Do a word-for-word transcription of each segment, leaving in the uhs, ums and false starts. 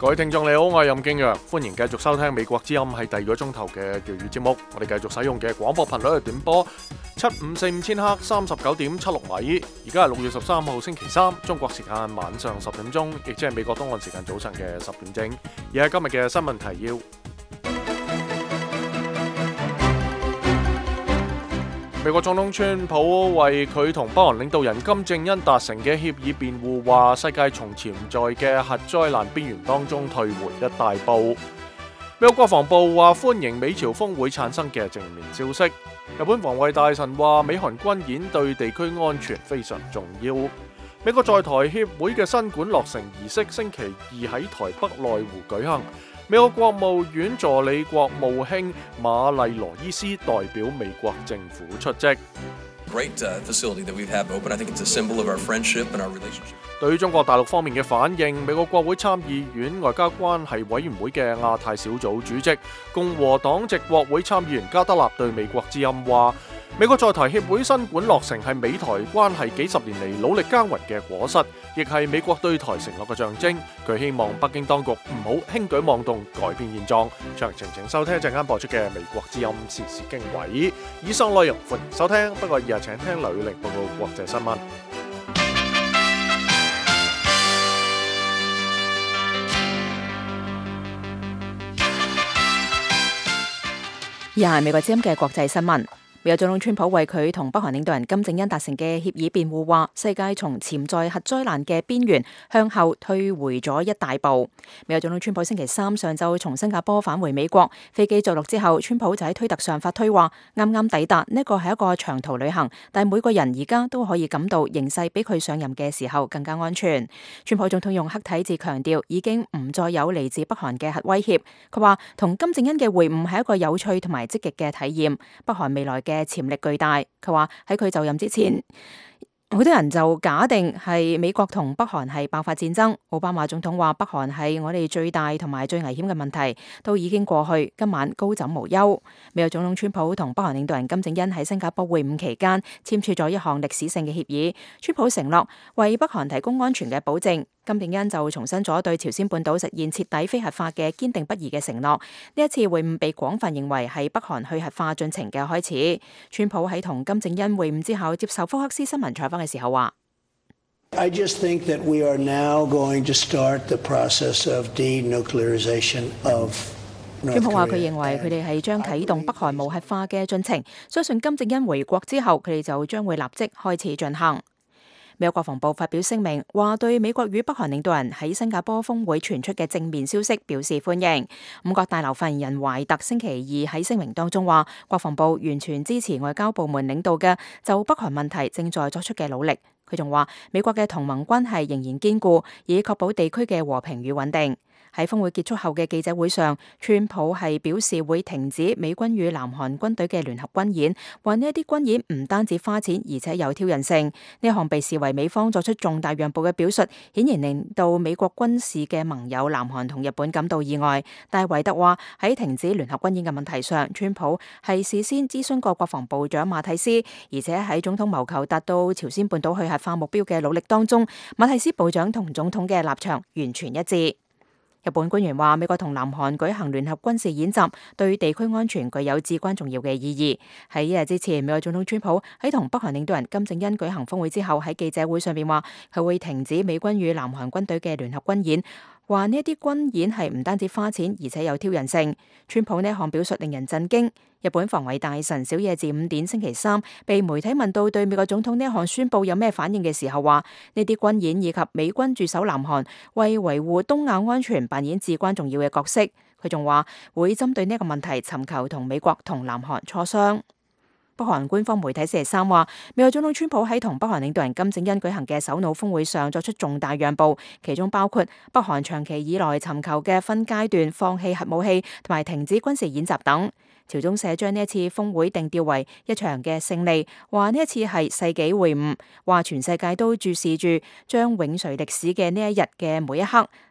各位聽眾你好，我係任敬陽，歡迎繼續收聽美國之音喺第二個鐘頭嘅粵語節目。我哋繼續使用嘅廣播頻率係短波七五四五千赫三十九點七六米。而家係六月十三號星期三，中國時間晚上十點鐘，亦即係美國東岸時間早晨嘅十點正。而係今日嘅新聞提要。美國總統川普為佢同北韓領導人金正恩達成嘅協議辯護，話世界從潛在嘅核災難邊緣當中退回一大步。美國國防部話歡迎美朝峰會產生嘅正面消息。日本防衛大臣話美韓軍演對地區安全非常重要。美國在台協會嘅新館落成儀式星期二喺台北內湖舉行。美國國務院助理國務卿馬麗羅伊斯代表美國政府出席。對於中國大陸方面嘅反應，美國國會參議院外交關係委員會嘅亞太小組主席、共和黨籍國會參議員加德納對美國之音話：美國在台協會新館落成係美台關係幾十年嚟努力耕耘嘅果實，亦係美國對台承諾嘅象徵。佢希望北京當局唔好輕舉妄動，改變現狀。詳情請收聽一陣間播出嘅美國之音時事經緯。以上內容歡迎收聽，不過以下請聽劉宇玲報告國際新聞。 以下係美國之音嘅國際新聞。美國總統川普為佢同北韓領導人金正恩達成嘅協議辯護，話世界從潛在核災難嘅邊緣向後退回咗一大步。美國總統川普星期三上晝從新加坡返回美國，飛機着陸之後，川普就喺推特上發推話：啱啱抵達，呢個係一個長途旅行，但每個人而家都可以感到形勢比佢上任嘅時候更加安全。川普總統用黑體字強調，已經唔再有嚟自北韓嘅核威脅。佢話同金正恩嘅會晤係一個有趣同埋積極嘅體驗，北韓未來嘅嘅潛力巨大。佢話喺佢就任之前，好多人就假定係美國同北韓係爆發戰爭。奧巴馬總統話北韓係我哋最大同埋最危險嘅問題，都已經過去，今晚高枕無憂。美國總統川普同北韓領導人金正恩喺新加坡會晤期間簽署咗一項歷史性嘅協議，川普承諾為北韓提供安全嘅保證。金正恩就重申咗對朝鮮半島實現徹底非核化嘅堅定不移嘅承諾。呢一次會晤被廣泛認為係北韓去核化進程嘅開始。川普喺同金正恩會晤之後接受福克斯新聞採訪嘅時候話 ：I just think that we are now going to start the process of denuclearization of North Korea。 川普話佢認為佢哋係將啟動北韓無核化嘅進程，相信金正恩回國之後，佢哋就將會立即開始進行。美國國防部發表聲明，話對美國與北韓領導人喺新加坡峰會傳出嘅正面消息表示歡迎。五角大樓發言人懷特星期二喺聲明當中話，國防部完全支持外交部門領導嘅就北韓問題正在作出嘅努力。佢仲話，美國嘅同盟關係仍然堅固，以確保地區嘅和平與穩定。喺峰會結束後嘅記者會上，川普係表示會停止美軍與南韓軍隊嘅聯合軍演，話呢一啲軍演唔單止花錢，而且有挑釁性。呢一項被視為美方作出重大讓步嘅表述，顯然令到美國軍事嘅盟友南韓同日本感到意外。但係維特話喺停止聯合軍演嘅問題上，川普係事先諮詢過國防部長馬蒂斯，而且喺總統謀求達到朝鮮半島去核化目標嘅努力當中，馬蒂斯部長同總統嘅立場完全一致。日本官員話，美國同南韓舉行聯合軍事演習，對地區安全具有至關重要嘅意義。喺一日之前，美國總統川普喺同北韓領導人金正恩舉行峰會之後，喺記者會上邊話，佢會停止美軍與南韓軍隊嘅聯合軍演，話呢一啲軍演係唔單止花錢，而且有挑釁性。川普呢一項表述令人震驚。日本防衛大臣小野寺五典星期三被媒體問到對美國總統呢一項宣佈有咩反應嘅時候，話呢啲軍演以及美軍駐守南韓，為維護東亞安全扮演至關重要嘅角色。佢仲話會針對呢一個問題尋求同美國同南韓磋商。北韓官方媒體星期三話，美國總統川普喺同北韓領導人金正恩舉行嘅首腦峰會上作出重大讓步，其中包括北韓長期以來尋求嘅分階段放棄核武器同埋停止軍事演習等。朝中社將呢一次峰會定調為一場嘅勝利，話呢一次係世紀會晤，話全世界都注視住將永垂歷史嘅呢一日嘅每一刻。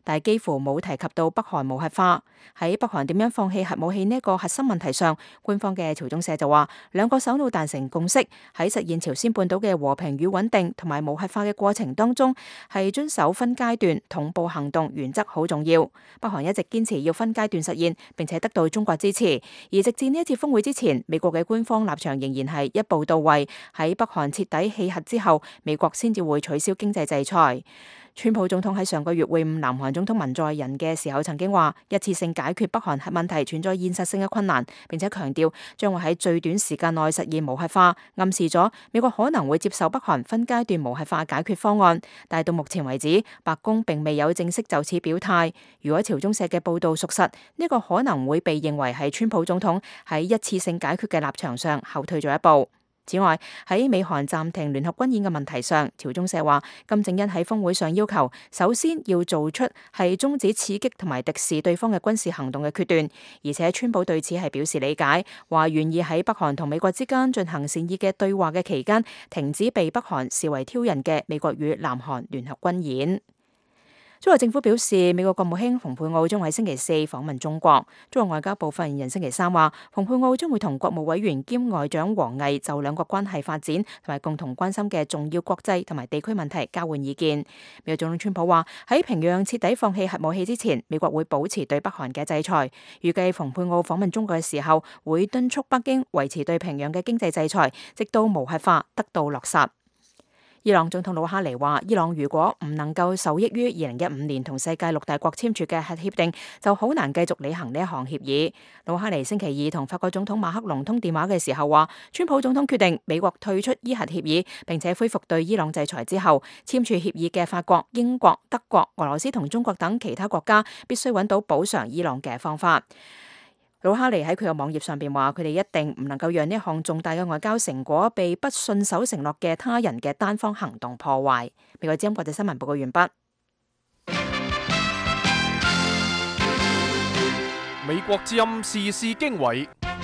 但係幾乎冇提及到北韓無核化。喺北韓點樣放棄核武器呢一個核心問題上，官方嘅朝中社就話，兩個首腦達成共識，喺實現朝鮮半島嘅和平與穩定同埋無核化嘅過程當中，係遵守分階段同步行動原則好重要。北韓一直堅持要分階段實現，並且得到中國支持。而直至呢一次峰會之前，美國嘅官方立場仍然係一步到位，喺北韓徹底棄核之後，美國先至會取消經濟制裁。川普總統喺上個月會晤南韓總統文在寅嘅時候，曾經話一次性解決北韓核問題存在現實性嘅困難，並且強調將會喺最短時間內實現無核化，暗示咗美國可能會接受北韓分階段無核化解決方案。但係到目前為止，白宮並未有正式就此表態。如果朝中社嘅報道屬實，呢個可能會被認為係川普總統喺一次性解決嘅立場上後退咗一步。此外，喺美韓暫停聯合軍演嘅問題上，朝中社話金正恩喺峰會上要求，首先要做出係終止刺激同埋敵視對方嘅軍事行動嘅決斷，而且川普對此係表示理解，話願意喺北韓同美國之間進行善意嘅對話嘅期間，停止被北韓視為挑釁嘅美國與南韓聯合軍演。中國政府表示，美國國務卿蓬佩奧將喺星期四訪問中國。中國外交部發言人星期三話，蓬佩奧將會同國務委員兼外長王毅就兩國關係發展同埋共同關心嘅重要國際同埋地區問題交換意見。美國總統川普話，喺平壤徹底放棄核武器之前，美國會保持對北韓嘅制裁。預計蓬佩奧訪問中國嘅時候，會敦促北京維持對平壤嘅經濟制裁，直到無核化得到落實。伊朗總統魯哈尼話，伊朗如果唔能夠受益於二零一五年同世界六大國簽署嘅核協定，就好難繼續履行呢一項協議。魯哈尼星期二同法國總統馬克龍通電話嘅時候話，川普總統決定美國退出伊核協議，並且恢復對伊朗制裁之後，簽署協議嘅法國、英國、德國、俄羅斯同中國等其他國家必須揾到補償伊朗嘅方法。魯哈尼喺佢嘅網頁上邊話，佢哋一定唔能夠讓呢一項重大嘅外交成果被不信守承諾嘅他人嘅單方行動破壞。美國之音國際新聞報告完畢。 美國之音時事經緯，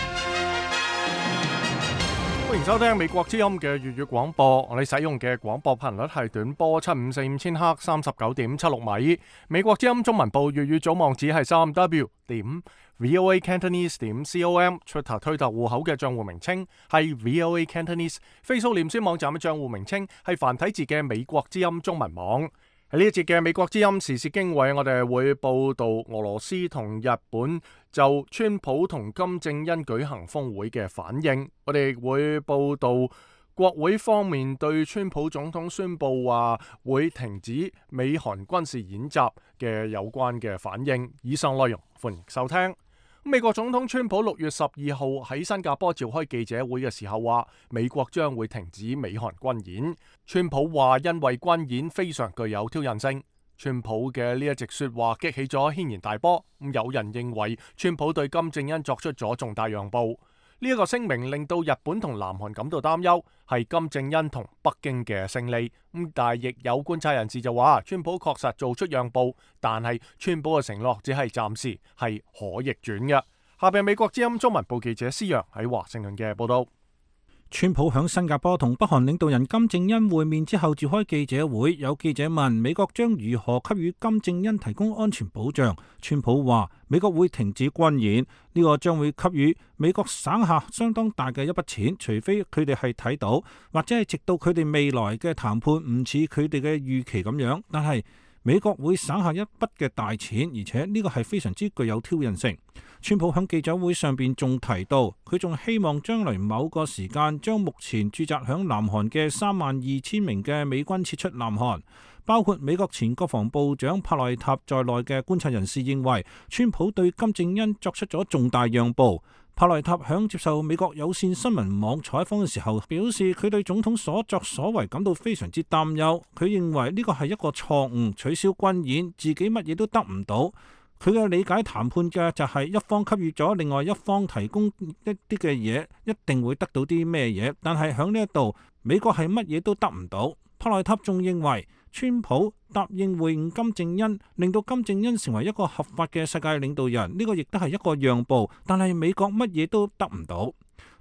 歡迎收聽美國之音嘅粵語廣播。我哋使用嘅廣播頻率係短波七五四五千赫，三十九點七六米。美國之音中文部粵語組網址係三 w 點 voa cantonese 點 com。Twitter 推特戶口嘅賬戶名稱係 voa cantonese。Facebook 臉書網站嘅賬戶名稱係繁體字嘅美國之音中文網。喺呢一節嘅美國之音時事經緯，我哋會報道俄羅斯同日本就川普同金正恩舉行峰會嘅反應。我哋會報道國會方面對川普總統宣布話會停止美韓軍事演習嘅有關嘅反應。以上內容歡迎收聽。美國總統川普六月十二號喺新加坡召開記者會嘅時候話，美國將會停止美韓軍演。川普話因為軍演非常具有挑釁性。川普嘅呢一席說話激起咗軒然大波。有人認為川普對金正恩作出咗重大讓步。呢一個聲明令到日本同南韓感到擔憂，係金正恩同北京嘅勝利。咁但係亦有觀察人士就話，川普確實做出讓步，但係川普嘅承諾只係暫時，係可逆轉嘅。下邊美國之音中文部記者施陽喺華盛頓嘅報道。 川普響新加坡同北韓領導人金正恩會面之後召開記者會，有記者問美國將如何給予金正恩提供安全保障。川普話美國會停止軍演，呢個將會給予美國省下相當大嘅一筆錢，除非佢哋係睇到，或者係直到佢哋未來嘅談判唔似佢哋嘅預期咁樣，但係美國會省下一筆嘅大錢，而且呢個係非常之具有挑釁性。川普喺記者會上邊仲提到，佢仲希望將來某個時間將目前駐紮響南韓嘅三萬二千名嘅美軍撤出南韓。包括美國前國防部長帕內塔在內嘅觀察人士認為，川普對金正恩作出咗重大讓步。帕內塔響接受美國有線新聞網採訪嘅時候表示，佢對總統所作所為感到非常之擔憂。佢認為呢個係一個錯誤，取消軍演，自己乜嘢都得唔到。佢嘅理解談判嘅就係一方給予咗另外一方提供一啲嘅嘢，一定會得到啲咩嘢，但係響呢一度美國係乜嘢都得唔到。帕內塔仲認為川普答應會晤金正恩，令到金正恩成為一個合法嘅世界領導人，呢個亦都係一個讓步，但係美國乜嘢都得唔到。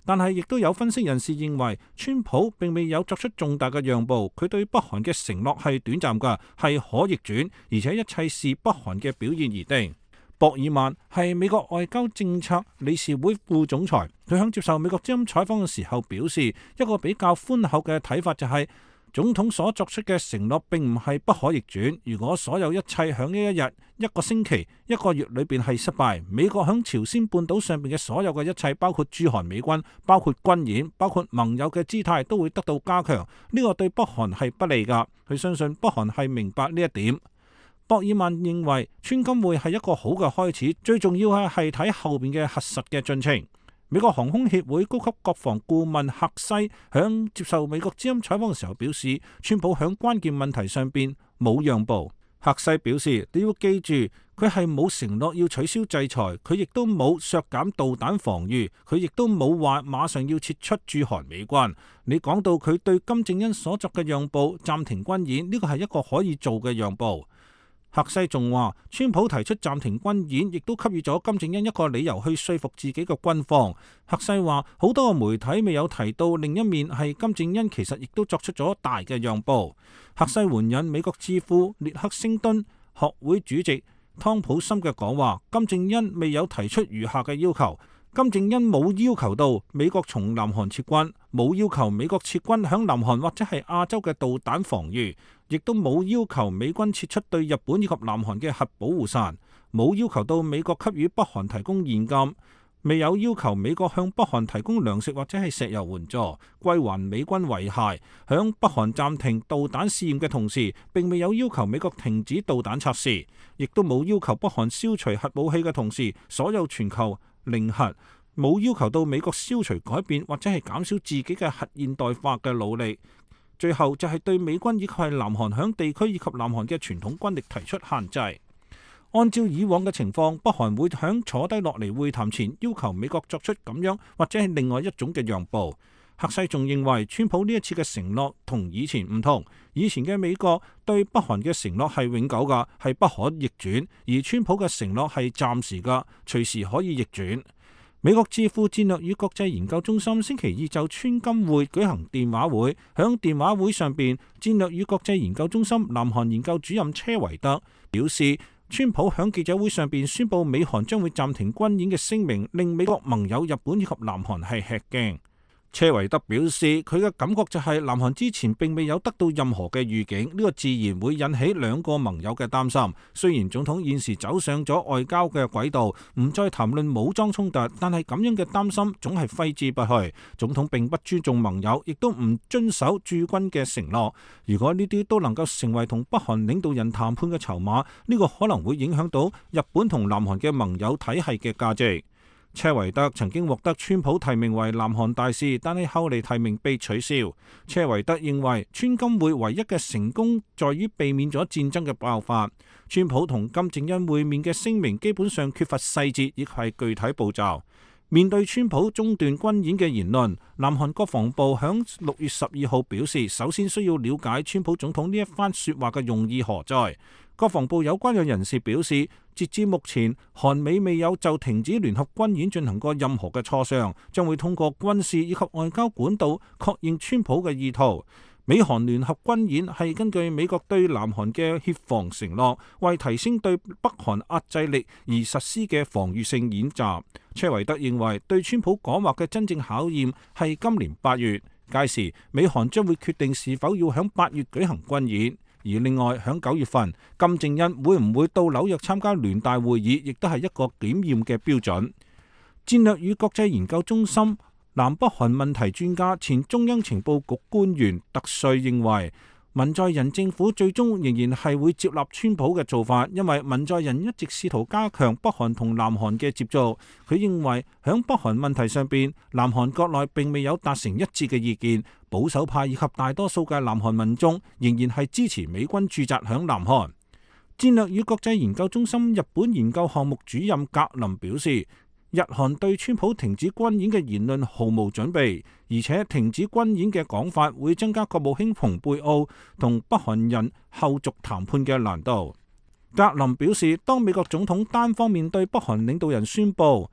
但係亦都有分析人士認為，川普並未有作出重大嘅讓步，佢對北韓嘅承諾係短暫㗎，係可逆轉，而且一切視北韓嘅表現而定。博爾曼係美國外交政策理事會副總裁，佢響接受美國之音採訪嘅時候表示，一個比較寬厚嘅睇法就係、是，總統所作出嘅承諾並唔係不可逆轉。如果所有一切響呢一日、一個星期、一個月裏邊係失敗，美國響朝鮮半島上邊嘅所有嘅一切，包括駐韓美軍、包括軍演、包括盟友嘅姿態，都會得到加強。呢個對北韓係不利㗎。佢相信北韓係明白呢一點。博爾曼認為川金會係一個好嘅開始，最重要嘅係睇後邊嘅核實嘅進程。美國航空協會高級國防顧問赫西響接受美國之音採訪嘅時候表示，川普響關鍵問題上邊冇讓步。赫西表示，你要記住，佢係冇承諾要取消制裁，佢亦都冇削減導彈防禦，佢亦都冇話馬上要撤出駐韓美軍。你講到佢對金正恩所作嘅讓步，暫停軍演，呢個係一個可以做嘅讓步。赫西仲話，川普提出暫停軍演，亦都給予咗金正恩一個理由去說服自己嘅軍方。赫西話，好多個媒體未有提到另一面係金正恩其實亦都作出咗大嘅讓步。赫西援引美國智庫列克星敦學會主席湯普森嘅講話，金正恩未有提出餘下嘅要求。金正恩冇要求到美國從南韓撤軍，冇要求美國撤軍響南韓或者係亞洲嘅導彈防禦，亦都冇要求美軍撤出對日本以及南韓嘅核保護傘，冇要求到美國給予北韓提供現金，未有要求美國向北韓提供糧食或者係石油援助，歸還美軍遺骸。響北韓暫停導彈試驗嘅同時，並未有要求美國停止導彈測試，亦都冇要求北韓消除核武器嘅同時，所有全球零核，冇要求到美國消除改變或者係減少自己嘅核現代化嘅努力。最後就係對美軍以及係南韓響地區以及南韓嘅傳統軍力提出限制。按照以往嘅情況，北韓會響坐低落嚟會談前要求美國作出咁樣或者係另外一種嘅讓步。赫西仲認為，川普呢一次嘅承諾同以前唔同，以前嘅美國對北韓嘅承諾係永久㗎，係不可逆轉，而川普嘅承諾係暫時㗎，隨時可以逆轉。美國智庫戰略與國際研究中心星期二就川金會舉行電話會，響電話會上邊，戰略與國際研究中心南韓研究主任車維德表示，川普響記者會上邊宣布美韓將會暫停軍演嘅聲明，令美國盟友日本以及南韓係吃驚。車維德表示，佢嘅感覺就係南韓之前並未有得到任何嘅預警，呢個自然會引起兩個盟友嘅擔心。雖然總統現時走上咗外交嘅軌道，唔再談論武裝衝突，但係咁樣嘅擔心總係揮之不去。總統並不尊重盟友，亦都唔遵守駐軍嘅承諾。如果呢啲都能夠成為同北韓領導人談判嘅籌碼，呢個可能會影響到日本同南韓嘅盟友體系嘅價值。車維德曾經獲得川普提名為南韓大使，但係後嚟提名被取消。車維德認為川金會唯一嘅成功在於避免咗戰爭嘅爆發。川普同金正恩會面嘅聲明基本上缺乏細節，亦係具體步驟。面對川普中斷軍演嘅言論，南韓國防部響六月十二號表示，首先需要了解川普總統呢一番說話嘅用意何在。國防部有關嘅人士表示，截至目前，韓美未有就停止聯合軍演進行過任何嘅磋商，將會通過軍事以及外交管道確認川普嘅意圖。美韓聯合軍演係根據美國對南韓嘅協防承諾，為提升對北韓壓制力而實施嘅防禦性演習。車維德認為，對川普講話嘅真正考驗係今年八月，屆時美韓將會決定是否要響八月舉行軍演。而另外響九月份，金正恩會唔會到紐約參加聯大會議，亦都係一個檢驗嘅標準。戰略與國際研究中心南北韓問題專家、前中央情報局官員特瑞認為，文在寅政府最終仍然係會接納川普嘅做法，因為文在寅一直試圖加強北韓同南韓嘅接觸。佢認為響北韓問題上邊，南韓國內並未有達成一致嘅意見，保守派以及大多數嘅南韓民眾仍然係支持美軍駐紮響南韓。戰略與國際研究中心日本研究項目主任格林表示，日韓對川普停止軍演嘅言論毫無準備，而且停止軍演嘅講法會增加國務卿蓬佩奧同北韓人後續談判嘅難度。格林表示，當美國總統單方面對北韓領導人宣布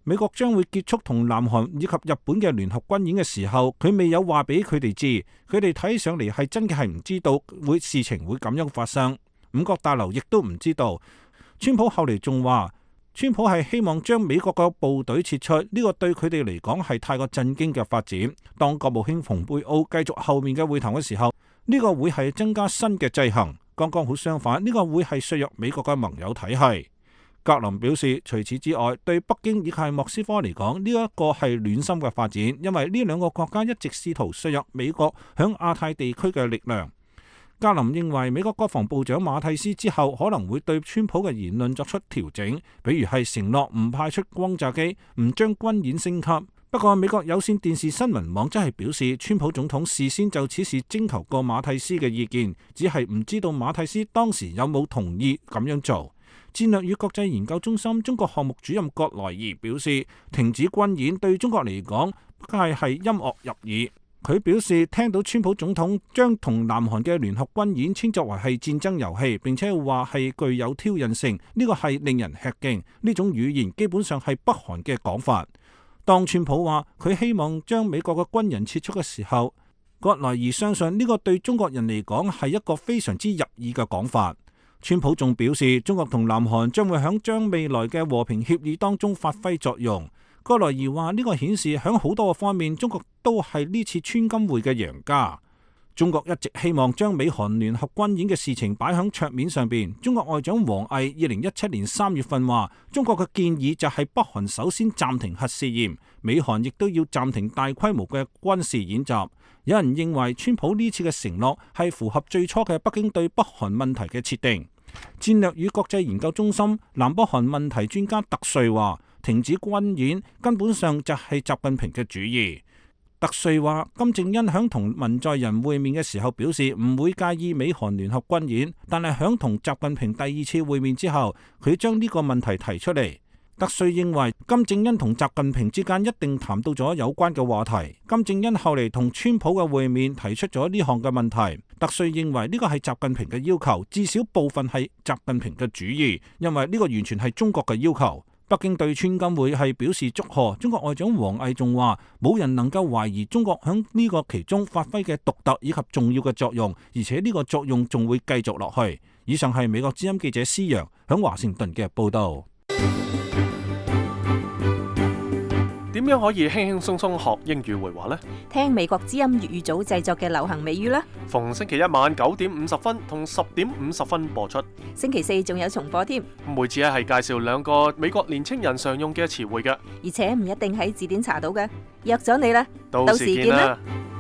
美國將會結束同南韓以及日本嘅聯合軍演嘅時候，佢未有話俾佢哋知，佢哋睇上嚟係真嘅係唔知道會事情會咁樣發生。五角大樓亦都唔知道。川普後嚟仲話，川普係希望將美國嘅部隊撤出，呢個對佢哋嚟講係太過震驚嘅發展。當國務卿蓬佩奧繼續後面嘅會談嘅時候，呢個會係增加新嘅制衡。剛剛好相反，呢個會係削弱美國嘅盟友體系。格林表示，除此之外，對北京以及莫斯科嚟講，呢一個係暖心嘅發展，因為呢兩個國家一直試圖削弱美國響亞太地區嘅力量。格林認為，美國國防部長馬蒂斯之後可能會對川普嘅言論作出調整，比如係承諾唔派出轟炸機，唔將軍演升級。不過，美國有線電視新聞網則係表示，川普總統事先就此事徵求過馬蒂斯嘅意見，只係唔知道馬蒂斯當時有冇同意咁樣做。戰略與國際研究中心中國項目主任葛萊儀表示，停止軍演對中國嚟講，不過係音樂入耳。佢表示，聽到川普總統將同南韓嘅聯合軍演稱作為係戰爭遊戲，並且話係具有挑釁性，呢個係令人吃驚。呢種語言基本上係北韓嘅講法。當川普話佢希望將美國嘅軍人撤出嘅時候，葛萊儀相信呢個對中國人嚟講係一個非常之入耳嘅講法。川普仲表示，中國同南韓將會響將未來嘅和平協議當中發揮作用。葛萊儀話呢個顯示響好多個方面，中國都係呢次川金會嘅贏家。中國一直希望將美韓聯合軍演嘅事情擺響桌面上邊。中國外長王毅二零一七年三月份話，中國嘅建議就係北韓首先暫停核試驗，美韓亦都要暫停大規模嘅軍事演習。有人認為川普呢次嘅承諾係符合最初嘅北京對北韓問題嘅設定。戰略與國際研究中心南北韓問題專家特瑞話，停止軍演根本上就係習近平嘅主意。特瑞話，金正恩響同文在寅會面嘅時候表示唔會介意美韓聯合軍演，但係響同習近平第二次會面之後，佢將呢個問題提出嚟。特瑞認為金正恩同習近平之間一定談到咗有關嘅話題。金正恩後嚟同川普嘅會面提出咗呢項嘅問題。特瑞認為呢個係習近平嘅要求，至少部分係習近平嘅主意，因為呢個完全係中國嘅要求。北京對川金會係表示祝賀。中國外長王毅仲話，冇人能夠懷疑中國響呢個其中發揮嘅獨特以及重要嘅作用，而且呢個作用仲會繼續落去。以上係美國之音記者施洋響華盛頓嘅報道。 點樣可以輕輕鬆鬆學英語會話呢？ 聽美國之音粵語組製作嘅流行美語啦。 逢星期一晚九點五十分同十點五十分播出。 星期四仲有重播添。 每次咧係介紹兩個美國年青人常用嘅詞彙嘅， 而且唔一定喺字典查到嘅。約咗你啦， 到時見啦。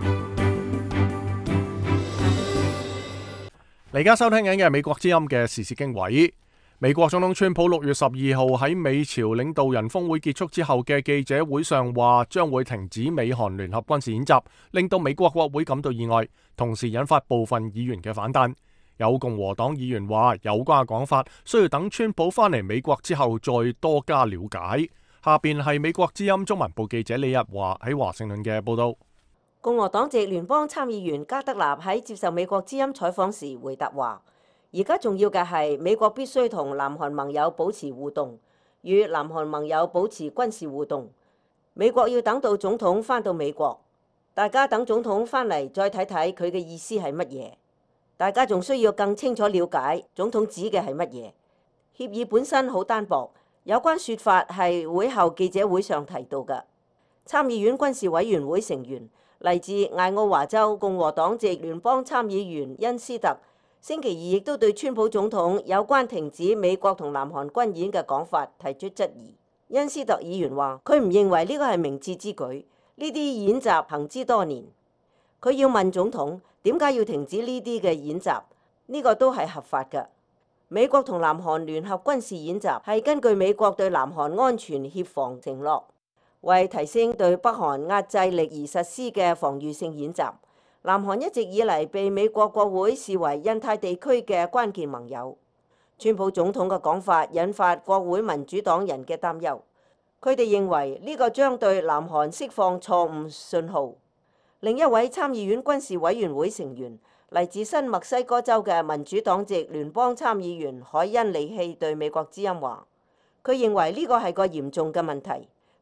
你而家收聽緊嘅係美國之音嘅時事經緯。美國總統川普六月十二號喺美朝領導人峰會結束之後嘅記者會上話，將會停止美韓聯合軍事演習，令到美國國會感到意外，同時引發部分議員嘅反彈。有共和黨議員話，有關嘅講法需要等川普返嚟美國之後再多加了解。下邊係美國之音中文部記者李日華喺華盛頓嘅報道。 共和黨籍聯邦參議員加德納喺接受美國之音採訪時回答話，而家重要嘅係美國必須同南韓盟友保持互動，與南韓盟友保持軍事互動。美國要等到總統返到美國，大家等總統返嚟再睇睇佢嘅意思係乜嘢。大家仲需要更清楚了解總統指嘅係乜嘢。協議本身好單薄，有關說法係會後記者會上提到嘅。參議院軍事委員會成員嚟自艾奧華州共和黨籍聯邦參議員恩斯特星期二亦都對川普總統有關停止美國同南韓軍演嘅講法提出質疑。恩斯特議員話：佢唔認為呢個係明智之舉，呢啲演習行之多年。佢要問總統點解要停止呢啲嘅演習？呢個都係合法嘅。美國同南韓聯合軍事演習係根據美國對南韓安全協防承諾，為提升對北韓壓制力而實施嘅防禦性演習。南韓一直以嚟被美國國會視為印太地區嘅關鍵盟友。川普總統嘅講法引發國會民主黨人嘅擔憂，佢哋認為呢個將對南韓釋放錯誤信號。另一位參議院軍事委員會成員嚟自新墨西哥州嘅民主黨籍聯邦參議員海恩利希對美國之音話，佢認為呢個係個嚴重嘅問題，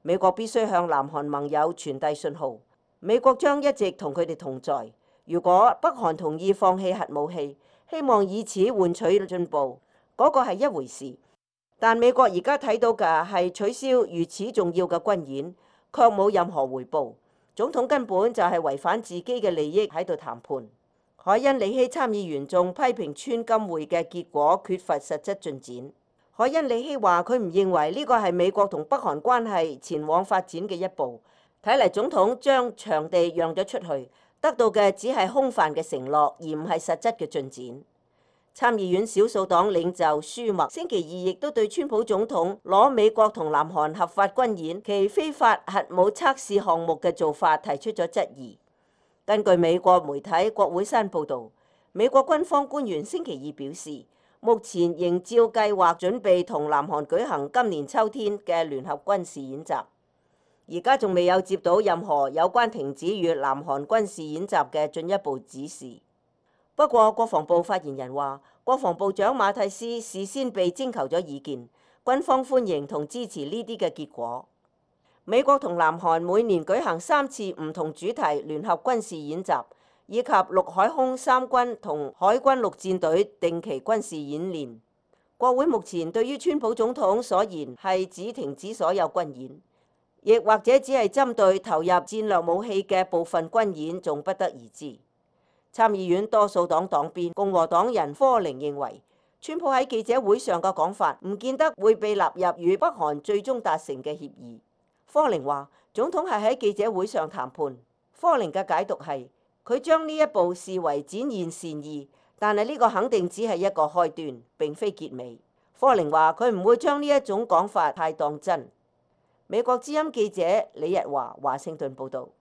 美國必須向南韓盟友傳遞信號，美國將一直同佢哋同在。如果北韓同意放棄核武器，希望以此換取進步，嗰個係一回事。但美國而家睇到嘅係取消如此重要嘅軍演，卻冇任何回報。總統根本就係違反自己嘅利益喺度談判。海恩里希參議員仲批評川金會嘅結果缺乏實質進展。海恩里希話佢唔認為呢個係美國同北韓關係前往發展嘅一步。睇嚟總統將場地讓咗出去，得到嘅只係空泛嘅承諾，而唔係實質嘅進展。參議院少數黨領袖舒默星期二亦都對川普總統攞美國同南韓合法軍演其非法核武測試項目嘅做法提出咗質疑。根據美國媒體國會山報導，美國軍方官員星期二表示，目前仍照計劃準備同南韓舉行今年秋天嘅聯合軍事演習。而家仲未有接到任何有關停止與南韓軍事演習嘅進一步指示。不過，國防部發言人話，國防部長馬蒂斯事先被徵求咗意見，軍方歡迎同支持呢啲嘅結果。美國同南韓每年舉行三次唔同主題聯合軍事演習，以及陸海空三軍同海軍陸戰隊定期軍事演練。國會目前對於川普總統所言係指停止所有軍演，亦或者只係針對投入戰略武器嘅部分軍演，仲不得而知。參議院多數黨黨鞭共和黨人科寧認為，川普喺記者會上嘅講法唔見得會被納入與北韓最終達成嘅協議。科寧話，總統係喺記者會上談判。科寧嘅解讀係，佢將呢一步視為展現善意，但係呢個肯定只係一個開端，並非結尾。科寧話佢唔會將呢一種講法太當真。美國之音記者李日華華盛頓報導。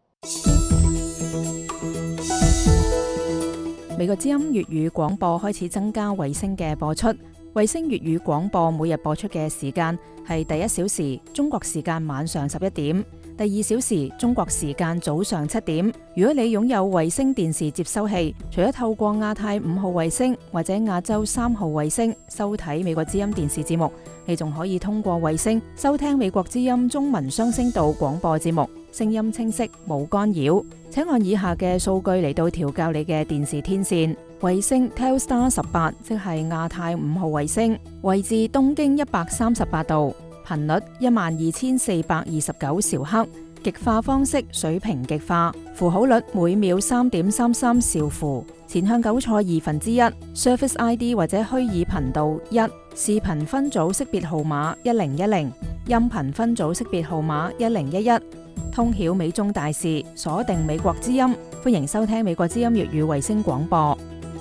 美國之音粵語廣播開始增加衛星嘅播出。衛星粵語廣播每日播出嘅時間係第一小時中國時間晚上十一點，第二小時中國時間早上七點。如果你擁有衛星電視接收器，除咗透過亞太五號衛星或者亞洲三號衛星收睇美國之音電視節目，你仲可以通過衛星收聽美國之音中文雙聲道廣播節目，聲音清晰冇干擾。請按以下嘅數據嚟到調校你嘅電視天線。衛星 Telstar 十八，即係亞太五號衛星，位置東經一百三十八度，頻率一萬二千四百二十九兆赫，極化方式水平極化，符號率每秒三點三三兆符，前向糾錯二分之一 ，Surface I D 或者虛擬頻道一，視頻分組識別號碼一零一零，音頻分組識別號碼一零一一。通曉美中大事，鎖定美國之音，歡迎收聽美國之音粵語衛星廣播。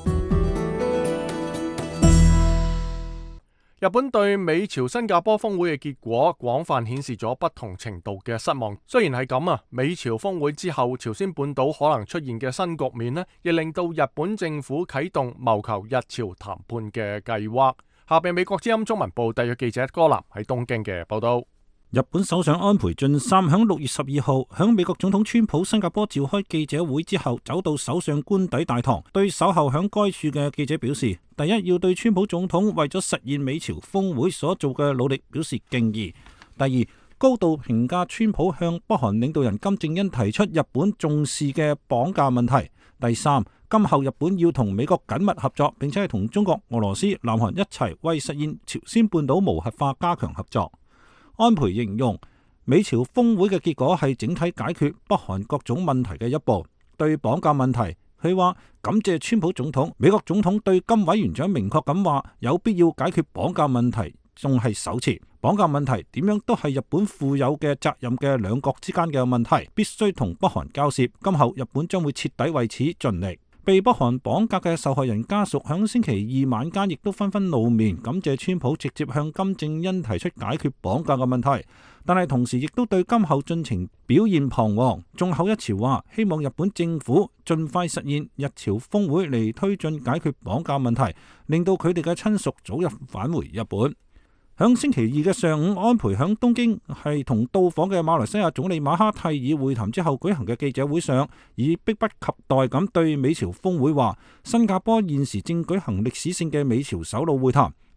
日本對美朝新加坡峰會嘅結果廣泛顯示咗不同程度嘅失望。雖然係咁啊，美朝峰會之後，朝鮮半島可能出現嘅新局面呢，亦令到日本政府啟動謀求日朝談判嘅計劃。下邊美國之音中文部特約記者柯南喺東京嘅報道。 日本首相安倍晉三響六月十二號響美國總統川普新加坡召開記者會之後，走到首相官邸大堂，對守候響該處嘅記者表示：第一，要對川普總統為咗實現美朝峰會所做嘅努力表示敬意；第二，高度評價川普向北韓領導人金正恩提出日本重視嘅綁架問題；第三，今後日本要同美國緊密合作，並且係同中國、俄羅斯、南韓一齊為實現朝鮮半島無核化加強合作。安倍形容美朝峰會嘅結果係整體解決北韓各種問題嘅一步。對綁架問題，佢話感謝川普總統、美國總統對金委員長明確咁話有必要解決綁架問題，仲係首次。綁架問題點樣都係日本負有嘅責任嘅兩國之間嘅問題，必須同北韓交涉。今後日本將會徹底為此盡力。被北韓綁架嘅受害人家屬響星期二晚間亦都紛紛露面，感謝川普直接向金正恩提出解決綁架嘅問題，但係同時亦都對今後進程表現彷徨。眾口一詞話希望日本政府盡快實現日朝峰會嚟推進解決綁架問題，令到佢哋嘅親屬早日返回日本。響星期二嘅上午，安倍響東京係同到訪嘅馬來西亞總理馬哈蒂爾會談之後舉行嘅記者會上，以迫不及待咁對美朝峰會話：新加坡現時正舉行歷史性嘅美朝首腦會談，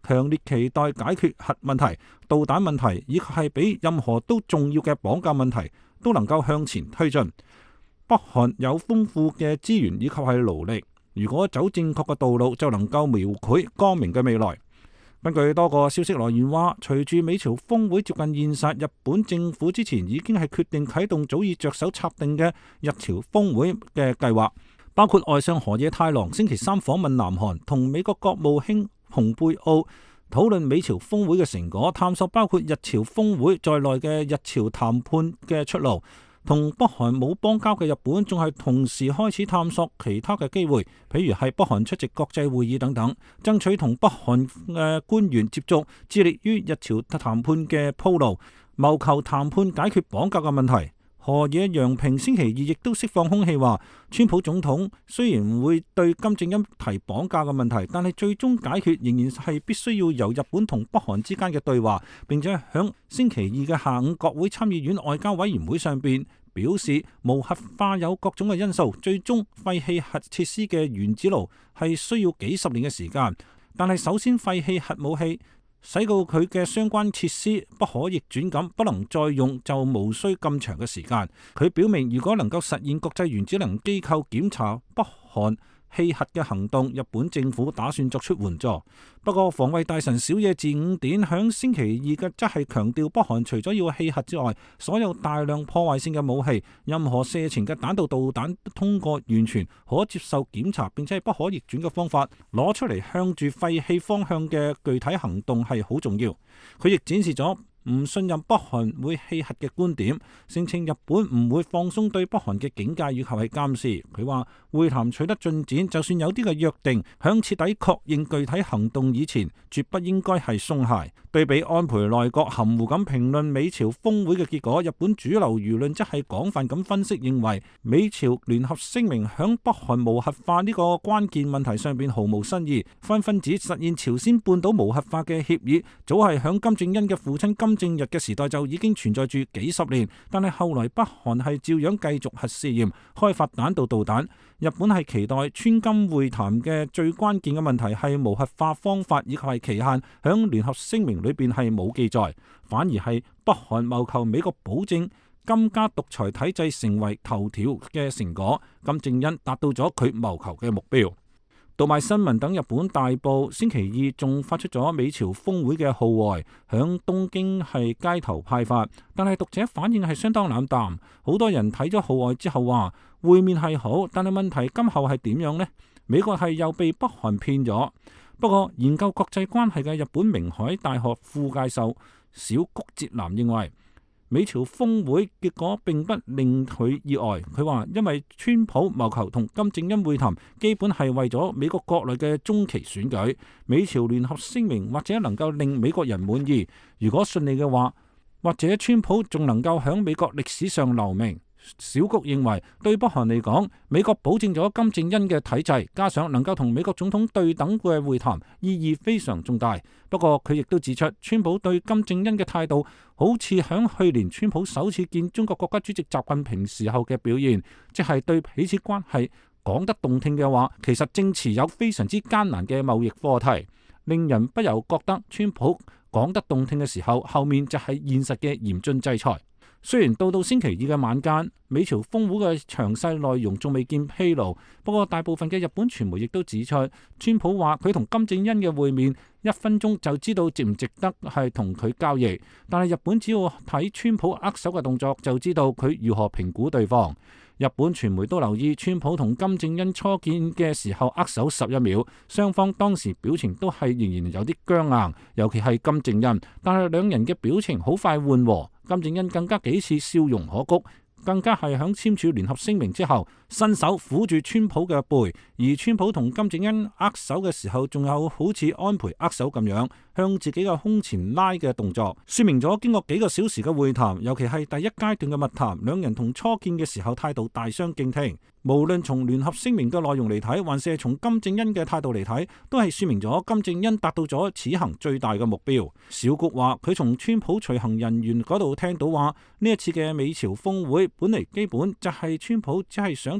強烈期待解決核問題、導彈問題，以及係比任何都重要嘅綁架問題都能夠向前推進。北韓有豐富嘅資源以及係勞力，如果走正確嘅道路，就能夠描繪光明嘅未來。根據多個消息來源話，隨住美朝峰會接近現實，日本政府之前已經係決定啟動早已着手策定嘅日朝峰會嘅計劃，包括外相河野太郎星期三訪問南韓，同美國國務卿蓬佩奧討論美朝峰會嘅成果，探索包括日朝峰會在內嘅日朝談判嘅出路。同北韓冇邦交嘅日本，仲係同時開始探索其他嘅機會，譬如係北韓出席國際會議等等，爭取同北韓嘅官員接觸，致力於日朝談判嘅鋪路，謀求談判解決綁架嘅問題。河野洋平星期二亦都釋放空氣話，川普總統雖然會對金正恩提綁架嘅問題，但係最終解決仍然係必須要由日本同北韓之間嘅對話，並且響星期二嘅下午國會參議院外交委員會上邊表示，無核化有各種嘅因素，最終廢棄核設施嘅原子爐係需要幾十年嘅時間，但係首先廢棄核武器，使到佢嘅相關設施不可逆轉咁不能再用，就無需咁長嘅時間。佢表明，如果能夠實現國際原子能機構檢查北韓棄核嘅行動，日本政府打算作出援助。不過防衛大臣小野寺五典響星期二嘅則係強調，北韓除咗要棄核之外，所有大量破壞性嘅武器，任何射程嘅彈道導彈通過完全可接受檢查並且係不可逆轉嘅方法攞出嚟向住廢棄方向嘅具體行動係好重要。佢亦展示咗唔信任北韓會棄核嘅觀點，聲稱日本唔會放鬆對北韓嘅警戒以及係監視。佢話會談取得進展，就算有啲嘅約定，響徹底確認具體行動以前，絕不應該係鬆懈。對比安倍內閣含糊咁評論美朝峰會嘅結果，日本主流輿論則係廣泛咁分析，認為美朝聯合聲明響北韓無核化呢個關鍵問題上邊毫無新意，紛紛指實現朝鮮半島無核化嘅協議早係響金正恩嘅父親金正日嘅時代就已經存在住幾十年，但係後來北韓係照樣繼續核試驗、開發彈道導彈。日本係期待川金會談嘅最關鍵嘅問題係無核化方法以及係期限，響聯合聲明裏邊係冇記載，反而係北韓謀求美國保證金家獨裁體制成為頭條嘅成果，金正恩達到咗佢謀求嘅目標。讀賣新聞等日本大報星期二仲發出咗美朝峰會嘅號外，響東京係街頭派發，但係讀者反應係相當冷淡。好多人睇咗號外之後話會面係好，但係問題今後係點樣呢？美國係又被北韓騙咗。不過研究國際關係嘅日本明海大學副教授小谷哲男認為，美朝峰會結果並不令佢意外。佢話因為川普謀求同金正恩會談，基本係為咗美國國內嘅中期選舉。美朝聯合聲明或者能夠令美國人滿意，如果順利嘅話，或者川普仲能夠響美國歷史上留名。小谷認為，對北韓嚟講，美國保證咗金正恩嘅體制，加上能夠同美國總統對等嘅會談，意義非常重大。不過佢亦都指出，川普對金正恩嘅態度，好似響去年川普首次見中國國家主席習近平時候嘅表現，即係對彼此關係講得動聽嘅話，其實正持有非常之艱難嘅貿易課題，令人不由覺得川普講得動聽嘅時候，後面就係現實嘅嚴峻制裁。雖然到到星期二嘅晚間，美朝峰會嘅詳細內容仲未見披露，不過大部分嘅日本傳媒亦都指出，川普話佢同金正恩嘅會面一分鐘就知道值唔值得係同佢交易，但係日本只要睇川普握手嘅動作就知道佢如何評估對方。日本傳媒都留意川普同金正恩初見嘅時候握手十一秒，雙方當時表情都係仍然有啲僵硬，尤其係金正恩，但係兩人嘅表情好快緩和。金正恩更加幾次笑容可掬，更加係響簽署聯合聲明之後，伸手撫住川普嘅背，而川普同金正恩握手嘅時候，仲有好似安倍握手咁樣向自己嘅胸前拉嘅動作，說明咗經過幾個小時嘅會談，尤其係第一階段嘅密談，兩人同初見嘅時候態度大相徑庭。無論從聯合聲明嘅內容嚟睇，還是係從金正恩嘅態度嚟睇，都係說明咗金正恩達到咗此行最大嘅目標。小谷話佢從川普隨行人員嗰度聽到話，呢一次嘅美朝峰會本嚟基本就係川普只係想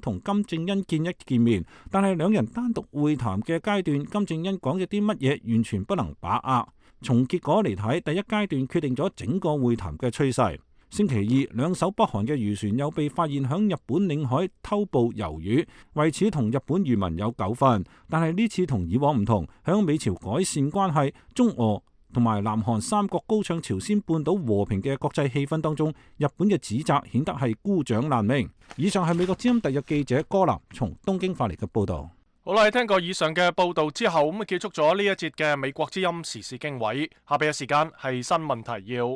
同金正恩見一見面，但係兩人單獨會談嘅階段，金正恩講咗啲乜嘢完全不能把握。從結果嚟睇，第一階段決定咗整個會談嘅趨勢。星期二，兩艘北韓嘅漁船又被發現響日本領海偷捕魷魚，為此同日本漁民有糾紛。但係呢次同以往唔同，響美朝改善關係、中俄同埋南韓三國高唱朝鮮半島和平嘅國際氣氛當中，日本嘅指責顯得係孤掌難鳴。以上係美國之音特約記者柯南從東京發嚟嘅報導。 好啦，聽過以上嘅報導之後，咁啊結束咗呢一節嘅美國之音時事經緯。下邊嘅時間係新聞提要。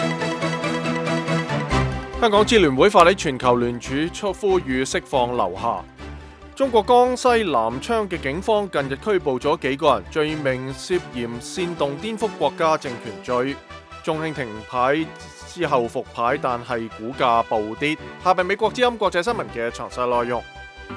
香港支聯會發起全球聯署，出呼籲釋放劉霞。中國江西南昌嘅警方近日拘捕咗幾個人，罪名涉嫌煽動顛覆國家政權罪。中興停牌之後復牌，但係股價暴跌。下邊美國之音國際新聞嘅詳細內容。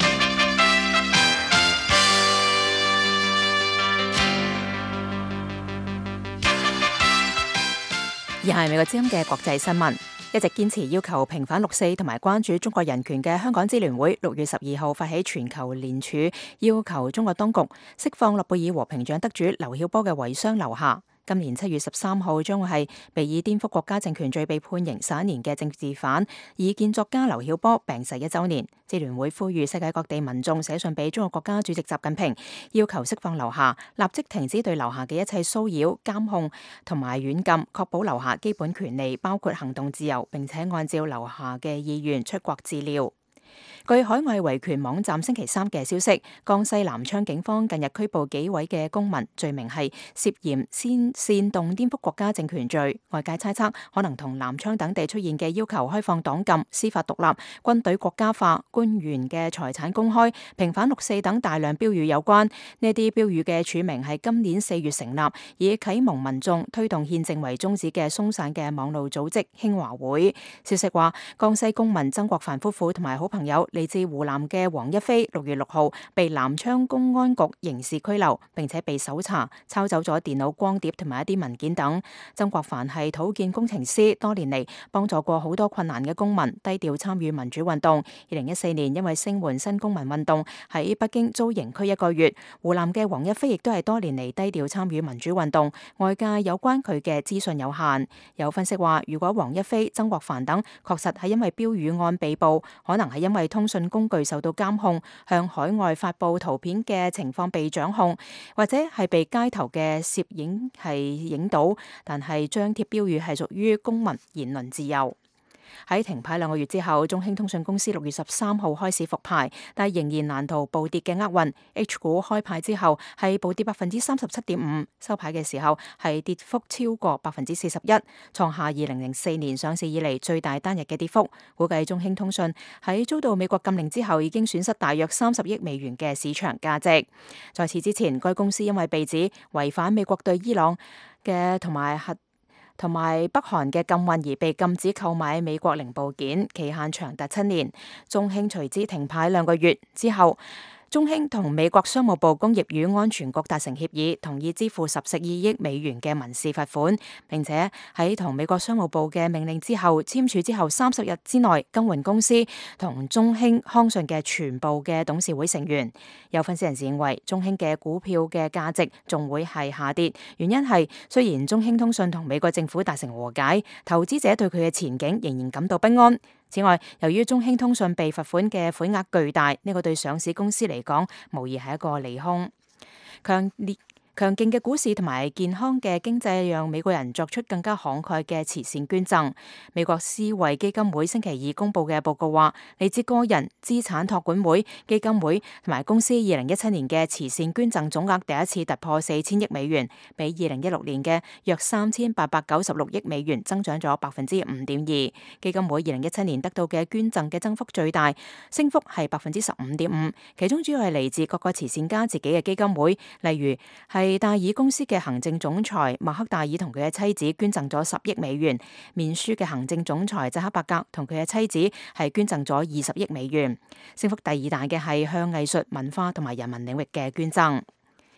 而係美國之音嘅國際新聞。一直堅持要求平反六四同埋關注中國人權嘅香港支聯會，六月十二號發起全球聯署，要求中國當局釋放諾貝爾和平獎得主劉曉波嘅遺孀劉霞。今年七月十三號將會係被以顛覆國家政權罪被判刑十一年嘅政治犯異見作家劉曉波病逝一週年。支聯會呼籲世界各地民眾寫信俾中國國家主席習近平，要求釋放劉霞，立即停止對劉霞嘅一切騷擾、監控同埋軟禁，確保劉霞基本權利，包括行動自由，並且按照劉霞嘅意願出國治療。據海外維權網站星期三嘅消息，江西南昌警方近日拘捕幾位嘅公民，罪名係涉嫌先煽動顛覆國家政權罪。外界猜測可能同南昌等地出現嘅要求開放黨禁、司法獨立、軍隊國家化、官員嘅財產公開、平反六四等大量標語有關。呢啲標語嘅署名係今年四月成立，以啟蒙民眾推動憲政為宗旨嘅鬆散嘅網路組織興華會。消息話，江西公民曾國藩夫婦同埋好朋友嚟自湖南嘅黃一飛，六月六號被南昌公安局刑事拘留，並且被搜查，抄走咗電腦光碟同埋一啲文件等。曾國藩係土建工程師，多年嚟幫助過好多困難嘅公民，低調參與民主運動。二零一四年因為聲援新公民運動，喺北京遭刑拘一個月。湖南嘅黃一飛亦都係多年嚟低調參與民主運動，外界有關佢嘅資訊有限。有分析話，如果黃一飛、曾國藩等確實係因為標語案被捕，可能係因為通訊工具受到監控，向海外發布圖片嘅情況被掌控，或者係被街頭嘅攝影係影到，但係張貼標語係屬於公民言論自由。喺停牌兩個月之後，中興通訊公司六月十三號開始復牌，但係仍然難逃暴跌嘅厄運。H 股開牌之後係暴跌百分之三十七點五，收牌嘅時候係跌幅超過百分之四十一，創下二零零四年上市以嚟最大單日嘅跌幅。估計中興通訊喺遭到美國禁令之後，已經損失大約三十億美元嘅市場價值。在此之前，該公司因為被指違反美國對伊朗嘅同埋核同埋北韓嘅禁運而被禁止購買美國零部件，期限長達七年。中興隨之停牌兩個月之後，中興同美國商務部工業與安全局達成協議，同意支付十四億美元嘅民事罰款，並且喺同美國商務部嘅命令之後簽署之後三十日之內更換公司同中興康信嘅全部嘅董事會成員。有分析人士認為，中興嘅股票嘅價值仲會係下跌，原因係雖然中興通訊同美國政府達成和解，投資者對佢嘅前景仍然感到不安。此外，由於中興通訊被罰款嘅款額巨大，呢、這個對上市公司嚟講無疑係一個利空。強烈強勁嘅股市同埋健康嘅經濟，讓美國人作出更加慷慨嘅慈善捐贈。美國思維基金會星期二公布嘅報告話，嚟自個人資產託管會、基金會同埋公司二零一七年嘅慈善捐贈總額第一次突破四千億美元，比二零一六年嘅約三千八百九十六億美元增長咗百分之五點二。基金會二零一七年得到嘅捐贈嘅增幅最大，升幅係百分之十五點五，其中主要係嚟自各個慈善家自己嘅基金會，例如係戴爾公司嘅行政總裁麥克戴爾同佢嘅妻子捐贈咗十億美元，面書嘅行政總裁扎克伯格同佢嘅妻子係捐贈咗二十億美元。升幅第二大嘅係向藝術、文化同埋人民領域嘅捐贈。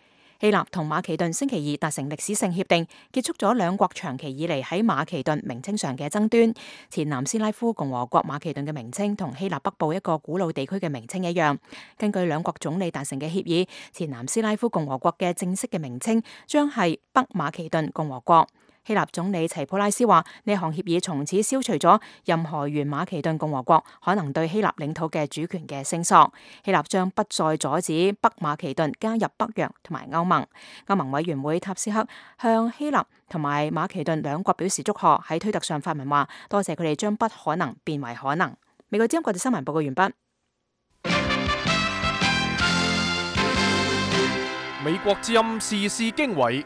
希臘同馬其頓星期二達成歷史性協定，結束咗兩國長期以嚟喺馬其頓名稱上嘅爭端。前南斯拉夫共和國馬其頓嘅名稱同希臘北部一個古老地區嘅名稱一樣。根據兩國總理達成嘅協議，前南斯拉夫共和國嘅正式嘅名稱將係北馬其頓共和國。希臘總理齊普拉斯話：呢項協議從此消除咗任何原馬其頓共和國可能對希臘領土嘅主權嘅聲索。希臘將不再阻止北馬其頓加入北約同埋歐盟。歐盟委員會塔斯克向希臘同埋馬其頓兩國表示祝賀，喺推特上發文話：多謝佢哋將不可能變為可能。美國之音國際新聞報告完畢。 美國之音時事經緯。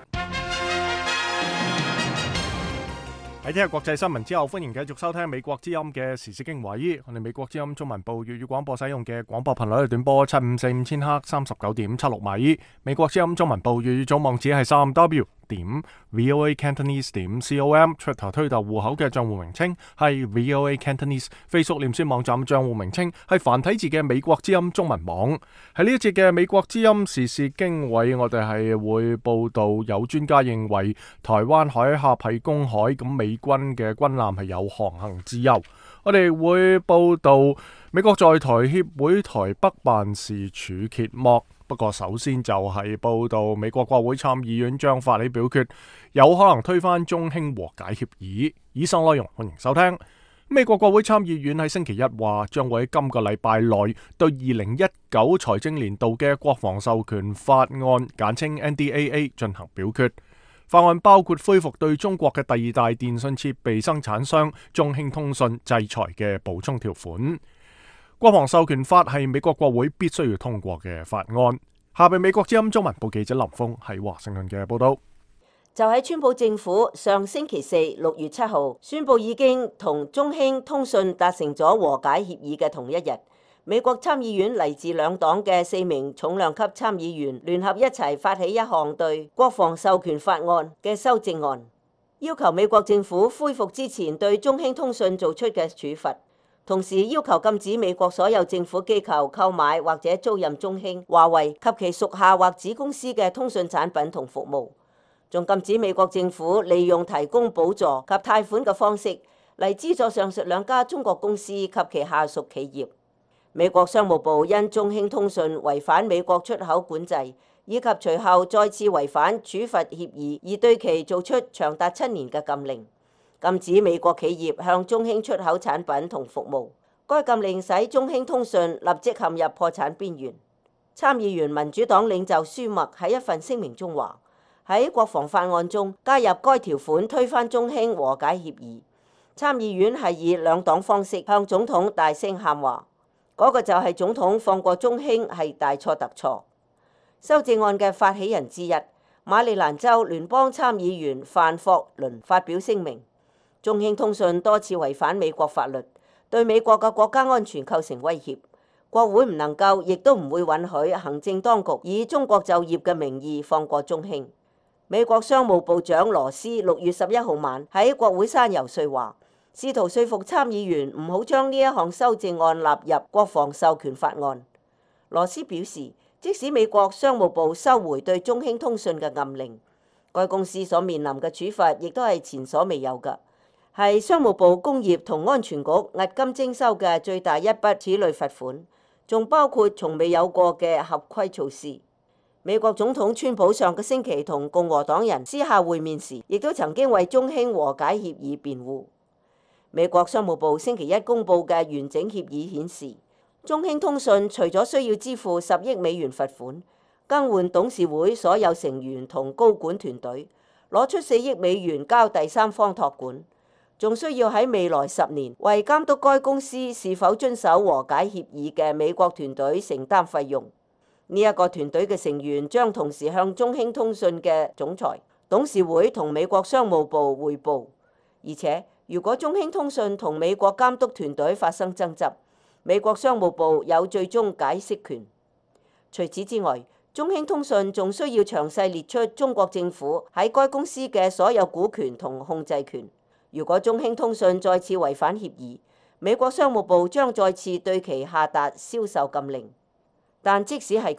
喺聽日國際新聞之後，歡迎繼續收聽美國之音嘅時事經緯。我哋美國之音中文部粵語廣播使用嘅廣播頻率係短波七五四五千赫三十九點七六米。美國之音中文部粵語總網址係三 W 點 V O A Cantonese 點 C O M。出頭推特戶口嘅賬戶名稱係 V O A Cantonese。Facebook 臉書網站賬戶名稱係繁體字嘅美國之音中文網。喺呢一節嘅美國之音時事經緯，我哋係會報道有專家認為台灣海峽係公海，咁美軍嘅軍艦係有航行自由。我哋會報道美國在台協會台北辦事處揭幕。不過首先就係報道美國國會參議院將發起表決，有可能推翻中興和解協議。以上內容歡迎收聽。美國國會參議院喺星期一話，將會喺今個禮拜內對二零一九財政年度嘅國防授權法案簡稱 N D A A 進行表決。法案包括恢復對中國嘅第二大電信設備生產商中興通訊制裁嘅補充條款。國防授權法係美國國會必須要通過嘅法案。下邊美國之音中文部記者林峰喺華盛頓嘅報道。 就喺川普政府上星期四六月七號宣布已經同中興通訊達成咗和解協議嘅同一日，美國參議院嚟自兩黨嘅四名重量級參議員聯合一齊發起一項對國防授權法案嘅修正案，要求美國政府恢復之前對中興通訊做出嘅處罰，同時要求禁止美國所有政府機構購買或者租賃中興、華為及其屬下或子公司嘅通訊產品同服務，仲禁止美國政府利用提供補助及貸款嘅方式嚟資助上述兩家中國公司及其下屬企業。美國商務部因中興通訊違反美國出口管制，以及隨後再次違反處罰協議，而對其做出長達七年嘅禁令，禁止美國企業向中興出口產品同服務。該禁令使中興通訊立即陷入破產邊緣。參議員民主黨領袖舒默喺一份聲明中話：喺國防法案中加入該條款推翻中興和解協議。參議院係以兩黨方式向總統大聲喊話。嗰個就係總統放過中興係大錯特錯。修正案嘅發起人之一，馬里蘭州聯邦參議員范霍倫發表聲明：中興通訊多次違反美國法律，對美國嘅國家安全構成威脅。國會唔能夠，亦都唔會允許行政當局以中國就業嘅名義放過中興。美國商務部長羅斯六月十一號晚喺國會山遊說話，試圖說服參議員唔好將呢一項修正案納入國防授權法案。羅斯表示，即使美國商務部收回對中興通訊嘅禁令，該公司所面臨嘅處罰亦都係前所未有嘅，係商務部工業同安全局押金徵收嘅最大一筆此類罰款，仲包括從未有過嘅合規措施。美國總統川普上個星期同共和黨人私下會面時，亦都曾經為中興和解協議辯護。美國商務部星期一公佈嘅完整協議顯示，中興通訊除咗需要支付十億美元罰款，更換董事會所有成員同高管團隊，攞出四億美元交第三方託管，仲需要喺未來十年為監督該公司是否遵守和解協議嘅美國團隊承擔費用。呢一個團隊嘅成員將同時向中興通訊嘅總裁、董事會同美國商務部匯報，而且如果中興通訊同美國監督團隊發生爭執，美國商務部有最終解釋權。除此之外，中興通訊仲需要詳細列出中國政府喺該公司嘅所有股權同控制權。如果中興通訊再次違反協議，美國商務部將再次對其下達銷售禁令。但即使係咁，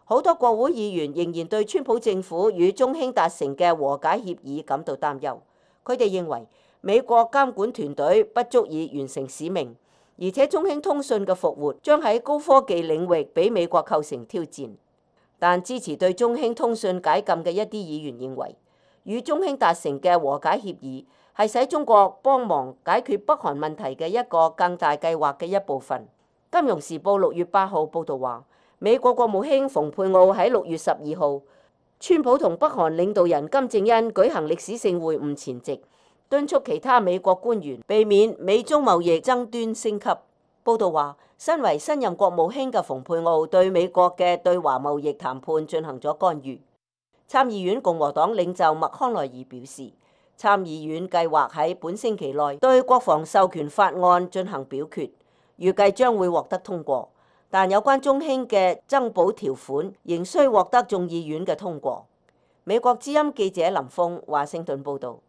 好多國會議員仍然對川普政府與中興達成嘅和解協議感到擔憂。佢哋認為美國監管團隊不足以完成使命，而且中興通訊嘅復活將喺高科技領域俾美國構成挑戰。但支持對中興通訊解禁嘅一啲議員認為，與中興達成嘅和解協議係使中國幫忙解決北韓問題嘅一個更大計劃嘅一部分。金融時報六月八號報導話，美國國務卿蓬佩奧喺六月十二號，川普同北韓領導人金正恩舉行歷史性會晤前夕，敦促其他美國官員避免美中貿易爭端升級。報導話，身為新任國務卿嘅蓬佩奧對美國嘅對華貿易談判進行咗干預。參議院共和黨領袖麥康奈爾表示，參議院計劃喺本星期內對國防授權法案進行表決，預計將會獲得通過。但有關中興嘅增補條款仍需獲得眾議院嘅通過。美國之音記者林峰華盛頓報導。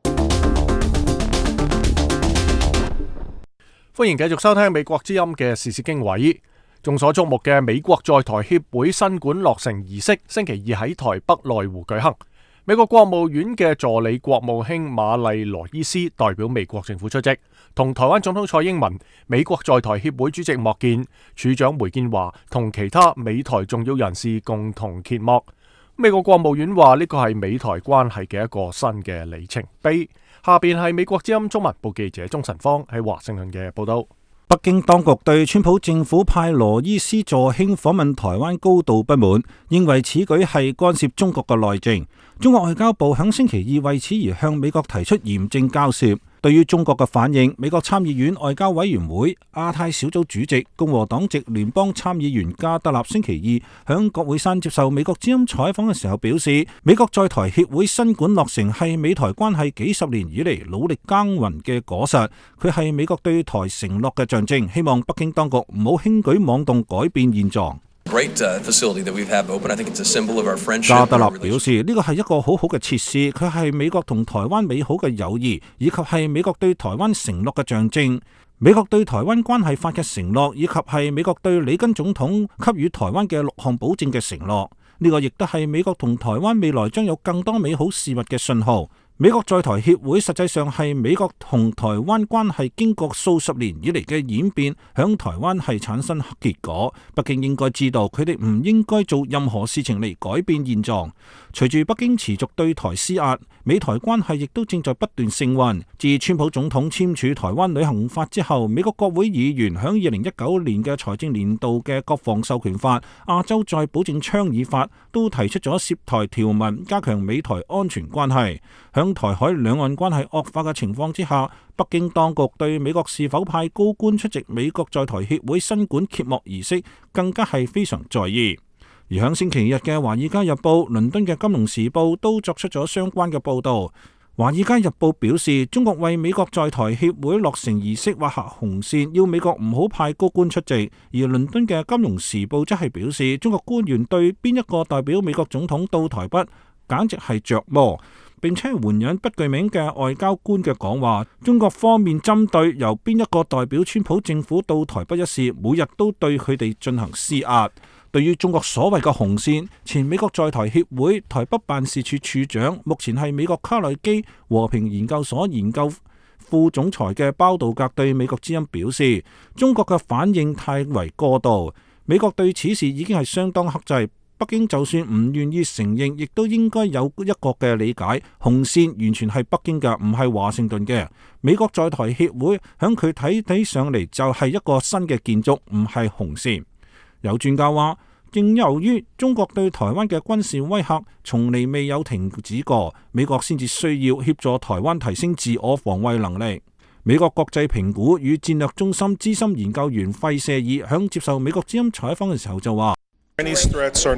歡迎繼續收聽美國之音嘅時事經緯。眾所矚目嘅美國在台協會新館落成儀式，星期二喺台北內湖舉行。美國國務院嘅助理國務卿瑪麗羅伊斯代表美國政府出席，同台灣總統蔡英文、美國在台協會主席莫健、處長梅建華同其他美台重要人士共同揭幕。美國國務院話呢個係美台關係嘅一個新嘅里程碑。下邊係美國之音中文部記者鍾晨芳喺華盛頓嘅報道。 北京當局對川普政府派羅伊斯助興訪問台灣高度不滿，認為此舉係干涉中國嘅內政。中國外交部響星期二為此而向美國提出嚴正交涉。對於中國嘅反應，美國參議院外交委員會亞太小組主席共和黨籍聯邦參議員加德納星期二響國會山接受美國之音採訪嘅時候表示，美國在台協會新館落成係美台關係幾十年以嚟努力耕耘嘅果實，佢係美國對台承諾嘅象徵，希望北京當局唔好輕舉妄動改變現狀。加德納表示，呢個係一個好好嘅設施，佢係美國同台灣美好嘅友誼，以及係美國對台灣承諾嘅象徵。美國對台灣關係法嘅承諾，以及係美國對里根總統給予台灣嘅六項保證嘅承諾。呢個亦都係美國同台灣未來將有更多美好事物嘅信號。美國在台協會實際上係美國同台灣關係經過數十年以嚟嘅演變，響台灣係產生結果。北京應該知道，佢哋唔應該做任何事情嚟改變現狀。隨住北京持續對台施壓，美台關係亦都正在不斷升溫。自川普總統簽署台灣旅行法之後，美國國會議員響二零一九年嘅財政年度嘅國防授權法、亞洲再保證倡議法都提出咗涉台條文，加強美台安全關係。響台海兩岸關係惡化嘅情況之下，北京當局對美國是否派高官出席美國在台協會新館揭幕儀式，更加係非常在意。而響星期日嘅《華爾街日報》、倫敦嘅《金融時報》都作出咗相關嘅報導。《華爾街日報》表示，中國為美國在台協會落成儀式畫下紅線，要美國唔好派高官出席。而倫敦嘅《金融時報》則係表示，中國官員對邊一個代表美國總統到台北，簡直係着魔。並且援引不具名嘅外交官嘅講話，中國方面針對由邊一個代表川普政府到台北一事，每日都對佢哋進行施壓。對於中國所謂嘅紅線，前美國在台協會台北辦事處處長，目前係美國卡內基和平研究所研究副總裁嘅包道格對美國之音表示，中國嘅反應太為過度，美國對此事已經係相當克制。北京就算唔願意承認，亦都應該有一個嘅理解，紅線完全係北京嘅，唔係華盛頓嘅。美國在台協會響佢睇睇上嚟就係一個新嘅建築，唔係紅線。有專家話，正由於中國對台灣嘅軍事威嚇從嚟未有停止過，美國先至需要協助台灣提升自我防衛能力。美國國際評估與戰略中心資深研究員費舍爾響接受美國之音採訪嘅時候就話， 呢啲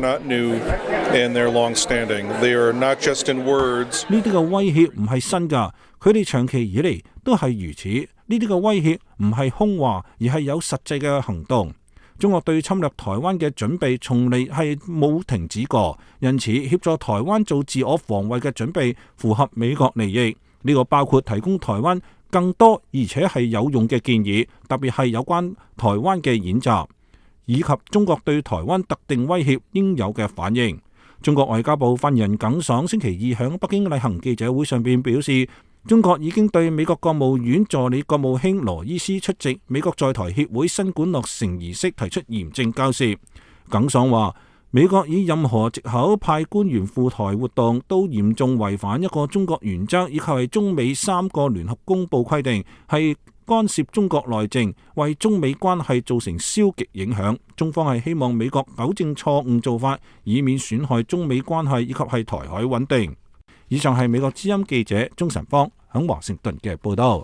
嘅威脅唔係新㗎，佢哋長期以嚟都係如此。呢啲嘅威脅唔係空話，而係有實際嘅行動。中國對侵略台灣嘅準備從嚟係冇停止過，因此協助台灣做自我防衛嘅準備符合美國利益。呢個包括提供台灣更多而且係有用嘅建議，特別係有關台灣嘅演習。 以及中國對台灣特定威脅應有嘅反應。中國外交部發言人耿爽星期二喺北京例行記者會上邊表示，中國已經對美國國務院助理國務卿羅伊斯出席美國在台協會新館落成儀式提出嚴正交涉。耿爽話，美國以任何藉口派官員赴台活動，都嚴重違反一個中國原則，以及係中美三個聯合公報規定，係干涉中國內政，為中美關係造成消極影響。中方係希望美國糾正錯誤做法，以免損害中美關係以及係台海穩定。以上係美國之音記者鍾晨芳喺華盛頓嘅報道。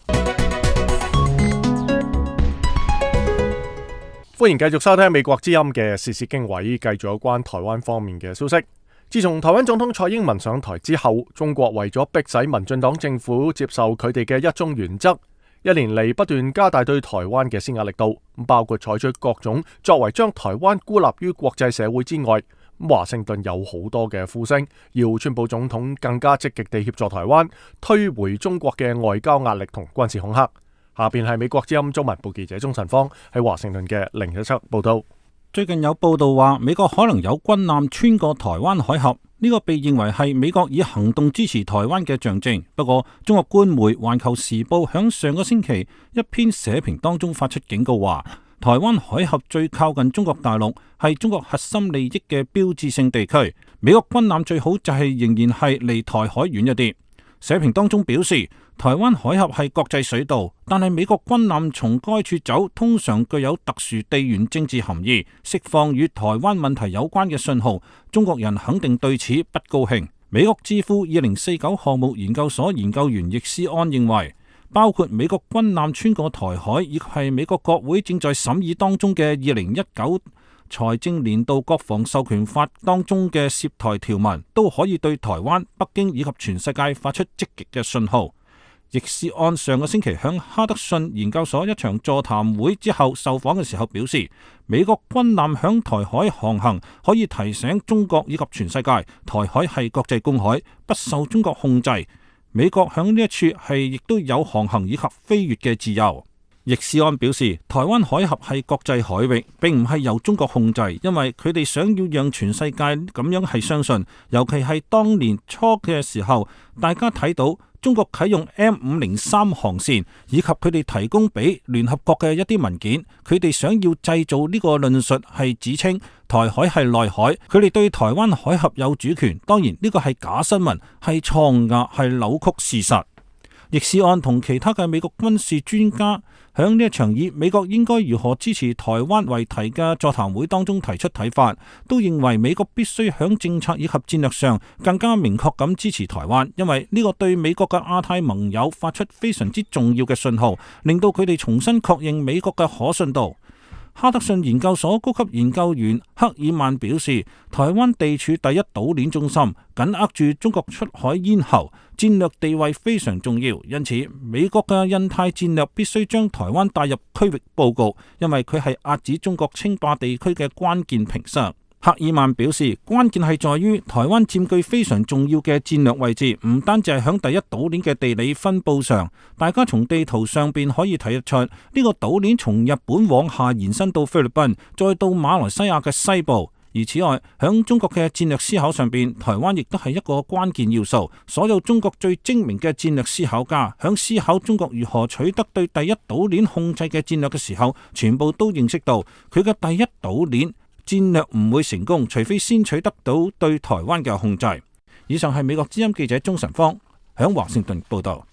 歡迎繼續收聽美國之音嘅時事經緯，繼續有關台灣方面嘅消息。自從台灣總統蔡英文上台之後，中國為咗迫使民進黨政府接受佢哋嘅一中原則，一年嚟不斷加大對台灣嘅施壓力度，包括採取各種作為將台灣孤立於國際社會之外。華盛頓有好多嘅呼聲，要川普總統更加積極地協助台灣，推回中國嘅外交壓力同軍事恐嚇。下邊係美國之音中文部記者鍾晨芳喺華盛頓嘅另一則報道。 最近有報道話，美國可能有軍艦穿過台灣海峽，呢個被認為係美國以行動支持台灣嘅象徵。不過，中國官媒《環球時報》響上個星期一篇社評當中發出警告話，台灣海峽最靠近中國大陸，係中國核心利益嘅標誌性地區。美國軍艦最好就係仍然係離台海遠一啲。社評當中表示，台灣海峽係國際水道，但係美國軍艦從該處走，通常具有特殊地緣政治含義，釋放與台灣問題有關嘅信號。中國人肯定對此不高興。美國智庫二零四九項目研究所研究員易思安認為，包括美國軍艦穿過台海，以及係美國國會正在審議當中嘅二零一九財政年度國防授權法當中嘅涉台條文，都可以對台灣、北京以及全世界發出積極嘅信號。易思安上個星期響哈德遜研究所一場座談會之後受訪嘅時候表示，美國軍艦響台海航行可以提醒中國以及全世界，台海係國際公海，不受中國控制。美國響呢一處係亦都有航行以及飛越嘅自由。易思安表示，台灣海峽係國際海域，並唔係由中國控制，因為佢哋想要讓全世界咁樣係相信，尤其係當年初嘅時候，大家睇到中國啟用 M 五零三航線，以及佢哋提供俾聯合國嘅一啲文件，佢哋想要製造呢個論述係指稱台海係內海，佢哋對台灣海峽有主權。當然呢個係假新聞，係錯誤嘅，係扭曲事實。易思安同其他嘅美國軍事專家響呢一場以美國應該如何支持台灣為題嘅座談會當中提出睇法，都認為美國必須響政策以及戰略上更加明確咁支持台灣，因為呢個對美國嘅亞太盟友發出非常之重要嘅信號，令到佢哋重新確認美國嘅可信度。哈德遜研究所高級研究員克爾曼表示，台灣地處第一島鏈中心，緊握住中國出海咽喉，戰略地位非常重要。因此，美國嘅印太戰略必須將台灣帶入區域佈局，因為佢係遏止中國稱霸地區嘅關鍵屏障。克爾曼表示，關鍵係在於台灣佔據非常重要嘅戰略位置，唔單止係響第一島鏈嘅地理分佈上，大家從地圖上邊可以睇得出，呢、這個島鏈從日本往下延伸到菲律賓，再到馬來西亞嘅西部。而此外，響中國嘅戰略思考上邊，台灣亦都係一個關鍵要素。所有中國最精明嘅戰略思考家，響思考中國如何取得對第一島鏈控制嘅戰略嘅時候，全部都認識到佢嘅第一島鏈戰略唔會成功，除非先取得到對台灣嘅控制。以上係美國之音記者鍾晨芳響華盛頓報道。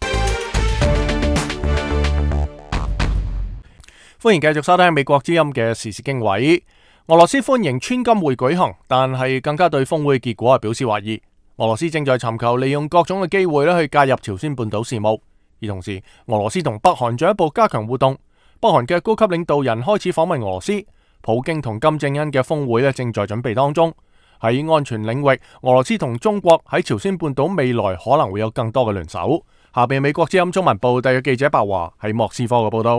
歡迎繼續收聽美國之音嘅時事經緯。俄羅斯歡迎川金會舉行，但係更加對峰會結果係表示懷疑。俄羅斯正在尋求利用各種嘅機會咧去介入朝鮮半島事務，而同時俄羅斯同北韓進一步加強互動。北韓嘅高級領導人開始訪問俄羅斯。普京同金正恩嘅峰會咧正在準備當中。喺安全領域，俄羅斯同中國喺朝鮮半島未來可能會有更多嘅聯手。下邊美國之音中文部特約記者白華喺莫斯科嘅報道。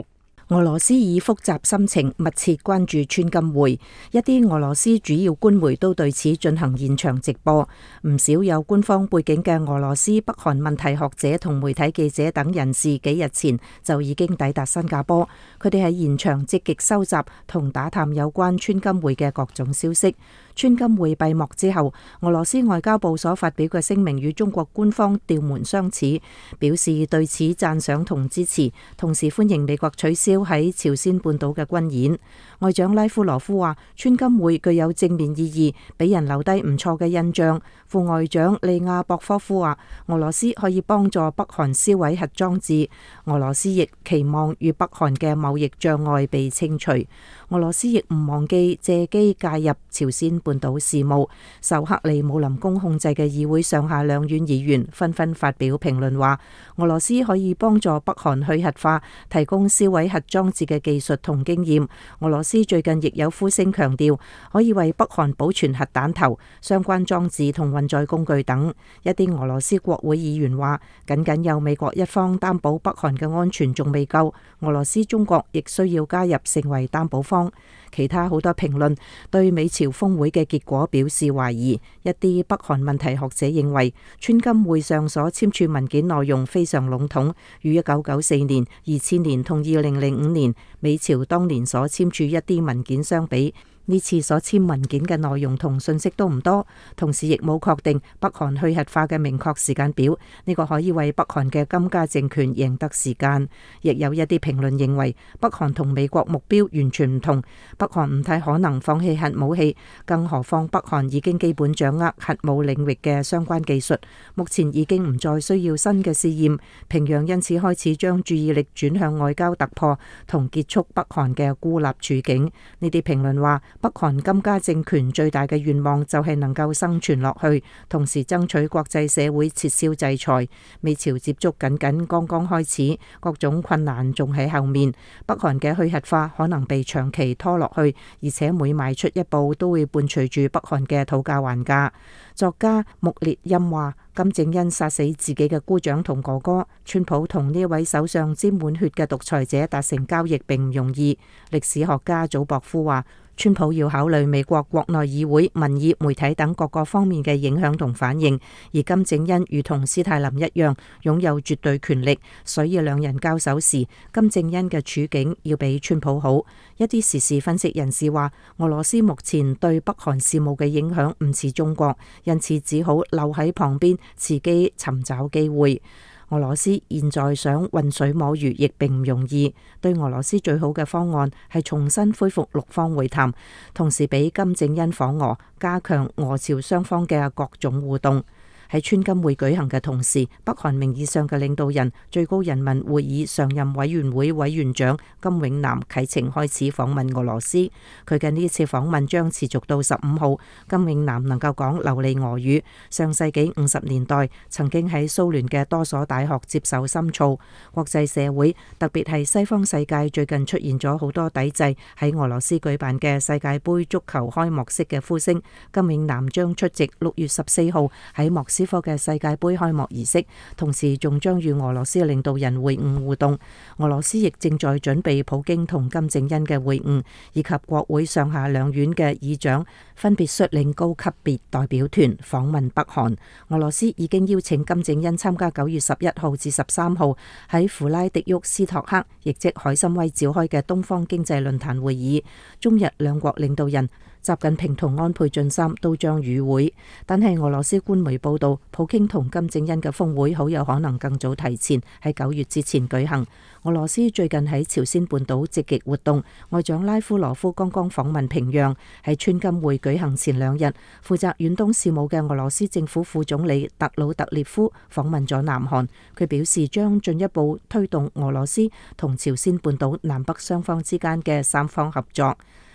俄羅斯以複雜心情密切關注川金會，一啲俄羅斯主要官媒都對此進行現場直播。唔少有官方背景嘅俄羅斯北韓問題學者同媒體記者等人士幾日前就已經抵達新加坡，佢哋喺現場積極收集同打探有關川金會嘅各種消息。川金會閉幕之後，俄羅斯外交部所發表嘅聲明與中國官方調門相似，表示對此讚賞同支持，同時歡迎美國取消喺朝鮮半島嘅軍演。外長拉夫羅夫話，川金會具有正面意義，俾人留低唔錯嘅印象。副外長利亞博科夫話，俄羅斯可以幫助北韓銷毀核裝置，俄羅斯亦期望與北韓嘅貿易障礙被清除。俄羅斯亦唔忘記借機介入朝鮮半島事務。受克里姆林宮控制嘅議會上下兩院議員紛紛發表評論話，俄羅斯可以幫助北韓去核化，提供銷毀核裝置嘅技術同經驗。俄羅斯最近亦有呼聲強調，可以為北韓保存核彈頭、相關裝置同運載工具等。一啲俄羅斯國會議員話，僅僅有美國一方擔保北韓嘅安全仲未夠，俄羅斯、中國亦需要加入成為擔保方。其他好多評論對美朝峰會嘅結果表示懷疑。一啲北韓問題學者認為，川金會上所簽署文件內容非常籠統，與一九九四年、二千年同二零零五年美朝當年所簽署一啲文件相比，呢次所簽文件嘅內容同信息都唔多，同時亦冇確定北韓去核化嘅明確時間表。呢個可以為北韓嘅金家政權贏得時間。亦有一啲評論認為，北韓同美國目標完全唔同，北韓唔太可能放棄核武器，更何況北韓已經基本掌握核武領域嘅相關技術，目前已經唔再需要新嘅試驗。平壤因此開始將注意力轉向外交突破同結束北韓嘅孤立處境。呢啲評論話，北韓金家政權最大嘅願望就係能夠生存落去，同時爭取國際社會撤銷制裁。美朝接觸僅僅剛剛開始，各種困難仲喺後面。北韓嘅去核化可能被長期拖落去，而且每邁出一步都會伴隨住北韓嘅討價還價。作家穆列欽話，金正恩殺死自己嘅姑丈同哥哥，川普同呢位手上沾滿血嘅獨裁者達成交易並唔容易。歷史學家祖博夫話，川普要考慮美國國內議會、民意、媒體等各個方面嘅影響同反應，而金正恩如同斯大林一樣擁有絕對權力，所以兩人交手時，金正恩嘅處境要比川普好。一啲時事分析人士話，俄羅斯目前對北韓事務嘅影響唔似中國，因此只好留喺旁邊，伺機尋找機會。俄羅斯現在想渾水摸魚亦並唔容易，對俄羅斯最好嘅方案係重新恢復六方會談，同時俾金正恩訪俄，加強俄朝雙方嘅各種互動。喺川金會舉行嘅同時，北韓名義上嘅領導人、最高人民會議常任委員會委員長金永南啟程開始訪問俄羅斯。佢嘅呢次訪問將持續到十五號。金永南能夠講流利俄語，上世紀五十年代曾經喺蘇聯嘅多所大學接受深造。國際社會，特別係西方世界，最近出現咗好多抵制喺俄羅斯舉辦嘅世界盃足球開幕式嘅呼聲。金永南將出席六月十四號喺莫斯科嘅世界盃開幕儀式，同時仲將與俄羅斯領導人會晤互動。俄羅斯亦正在準備普京同金正恩嘅會晤，以及國會上下兩院嘅議長分別率領高級別代表團訪問北韓。俄羅斯已經邀請金正恩參加九月十一號至十三號喺弗拉迪沃斯托克，亦即海參崴召開嘅東方經濟論壇會議。中日兩國領導人習近平同安倍晉三都將與會，但係俄羅斯官媒報道，普京同金正恩嘅峰會好有可能更早提前喺九月之前舉行。俄羅斯最近喺朝鮮半島積極活動，外長拉夫羅夫剛剛訪問平壤。喺川金會舉行前兩日，負責遠東事務嘅俄羅斯政府副總理特魯特列夫訪問咗南韓，佢表示將進一步推動俄羅斯同朝鮮半島南北雙方之間嘅三方合作。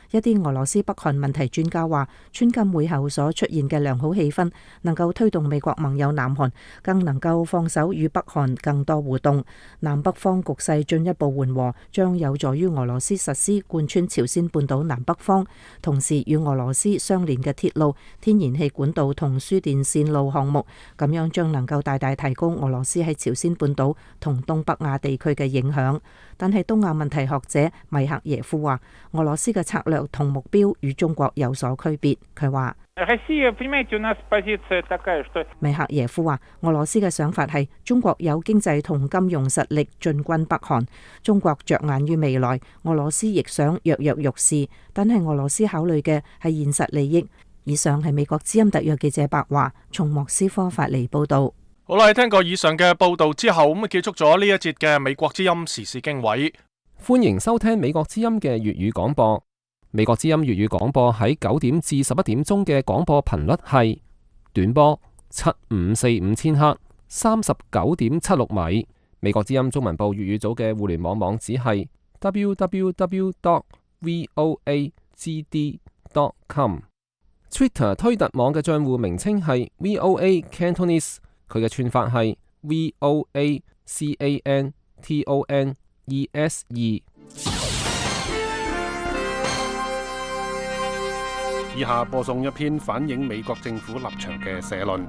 一啲俄羅斯北韓問題專家話，川金會後所出現嘅良好氣氛，能夠推動美國盟友南韓更能夠放手與北韓更多互動，南北方局勢進一步緩和，將有助於俄羅斯實施貫穿朝鮮半島南北方，同時與俄羅斯相連嘅鐵路、天然氣管道同輸電線路項目，咁樣將能夠大大提高俄羅斯喺朝鮮半島同東北亞地區嘅影響。但係東亞問題學者米克耶夫話，俄羅斯嘅策略同目標與中國有所區別。佢話，米克耶夫話，俄羅斯嘅想法係中國有經濟同金融實力進軍北韓，中國着眼於未來，俄羅斯亦想躍躍欲試，但係俄羅斯考慮嘅係現實利益。以上係美國之音特約記者白華從莫斯科發嚟報道。 好啦，聽過以上嘅報道之後，咁啊結束咗呢一節嘅美國之音時事經緯。 歡迎收聽美國之音嘅粵語廣播。美國之音粵語廣播喺九點至十一點鐘嘅廣播頻率係短波七五四五千赫，三十九點七六米。美國之音中文部粵語組嘅互聯網網址係 double-u double-u double-u dot voa g d dot com。Twitter 推特網嘅賬戶名稱係 V O A Cantonese， 佢嘅串法係 V O A C A N T O N E S E。 以下播送一篇反映美國政府立場嘅社論。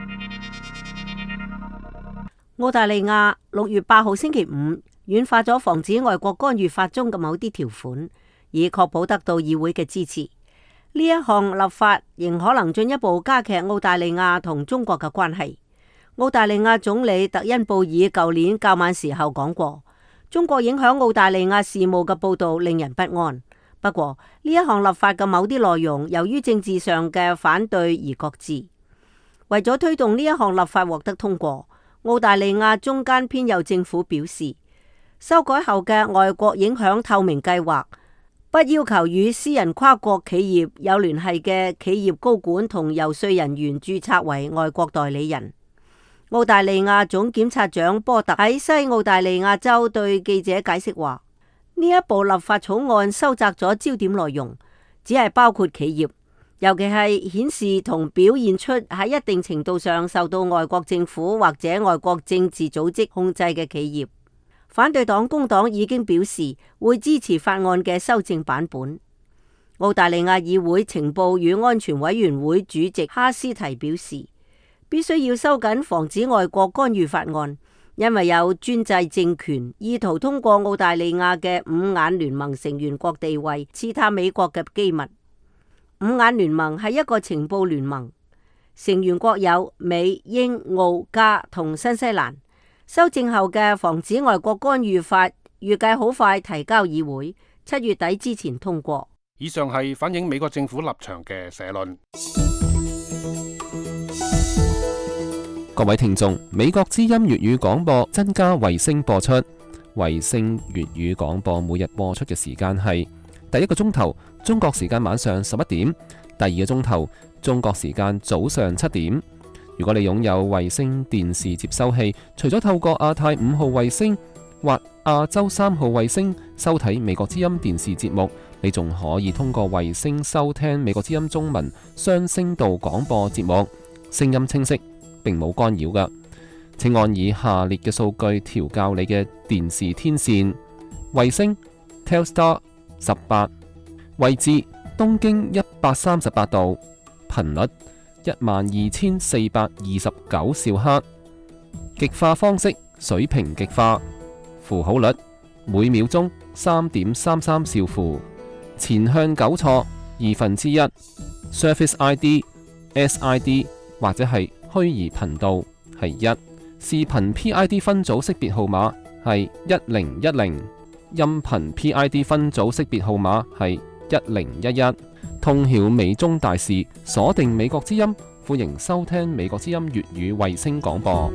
澳大利亞六月八號星期五軟化咗防止外國干預法中嘅某啲條款，以確保得到議會嘅支持。呢一項立法仍可能進一步加劇澳大利亞同中國嘅關係。澳大利亞總理特恩布爾舊年較晚時候講過，中國影響澳大利亞事務嘅報道令人不安。不過呢一項立法嘅某啲內容由於政治上嘅反對而擱置。為咗推動呢一項立法獲得通過，澳大利亞中間偏右政府表示，修改後嘅外國影響透明計劃不要求與私人跨國企業有聯繫嘅企業高管同游說人員註冊為外國代理人。澳大利亞總檢察長波特喺西澳大利亞州對記者解釋話，呢一部立法草案收窄咗焦點內容，只係包括企業，尤其係顯示同表現出喺一定程度上受到外國政府或者外國政治組織控制嘅企業。反對黨工黨已經表示會支持法案嘅修正版本。澳大利亞議會情報與安全委員會主席哈斯提表示，必須要收緊防止外國干預法案，因為有專制政權意圖通過澳大利亞嘅五眼聯盟成員國地位刺探美國嘅機密。五眼聯盟係一個情報聯盟，成員國有美、英、澳、加同新西蘭。修正後嘅防止外國干預法預計好快提交議會，七月底之前通過。 以上係反映美國政府立場嘅社論。 各位聽眾，美國之音粵語廣播增加衛星播出。衛星粵語廣播每日播出嘅時間係第一個鐘頭中國時間晚上十一點，第二個鐘頭中國時間早上七點。如果你擁有衛星電視接收器，除咗透過亞太五號衛星或亞洲三號衛星收睇美國之音電視節目，你仲可以通過衛星收聽美國之音中文雙聲道廣播節目，聲音清晰，並冇干擾㗎。請按以下列嘅數據調校你嘅電視天線：衛星 Telstar 十八，位置東經一百三十八度，頻率一萬二千四百二十九兆赫，極化方式水平極化，符號率每秒鐘三點三三兆符，前向糾錯二分之一 ，Surface I D、S I D 或者係虛擬頻道係一，視頻 P I D 分組識別號碼係一零一零，音頻 P I D 分組識別號碼係一零一一。通曉美中大事，鎖定美國之音，歡迎收聽美國之音粵語衛星廣播。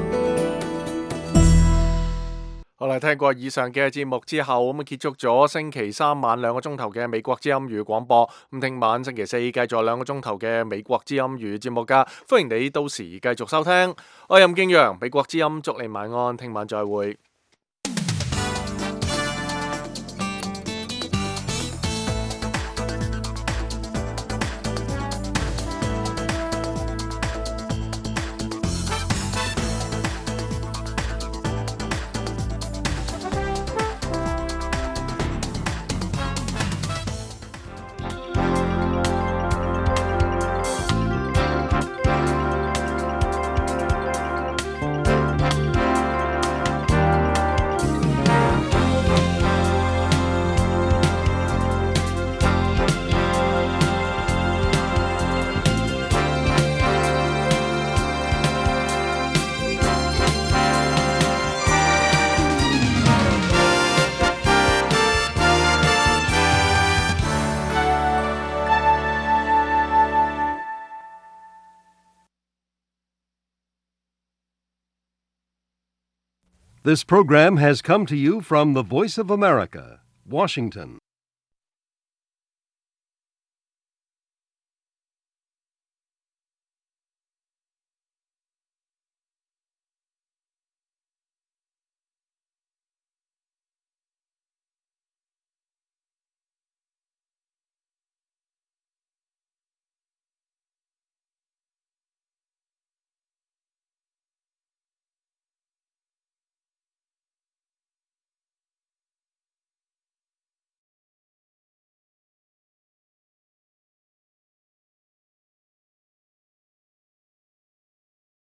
好啦，聽過以上嘅節目之後，咁結束咗星期三晚兩個鐘頭嘅美國之音粵語廣播。咁聽晚星期四繼續兩個鐘頭嘅美國之音粵語節目噶，歡迎你到時繼續收聽。我係任敬陽，美國之音祝你晚安，聽晚再會。 This program has come to you from the Voice of America, Washington.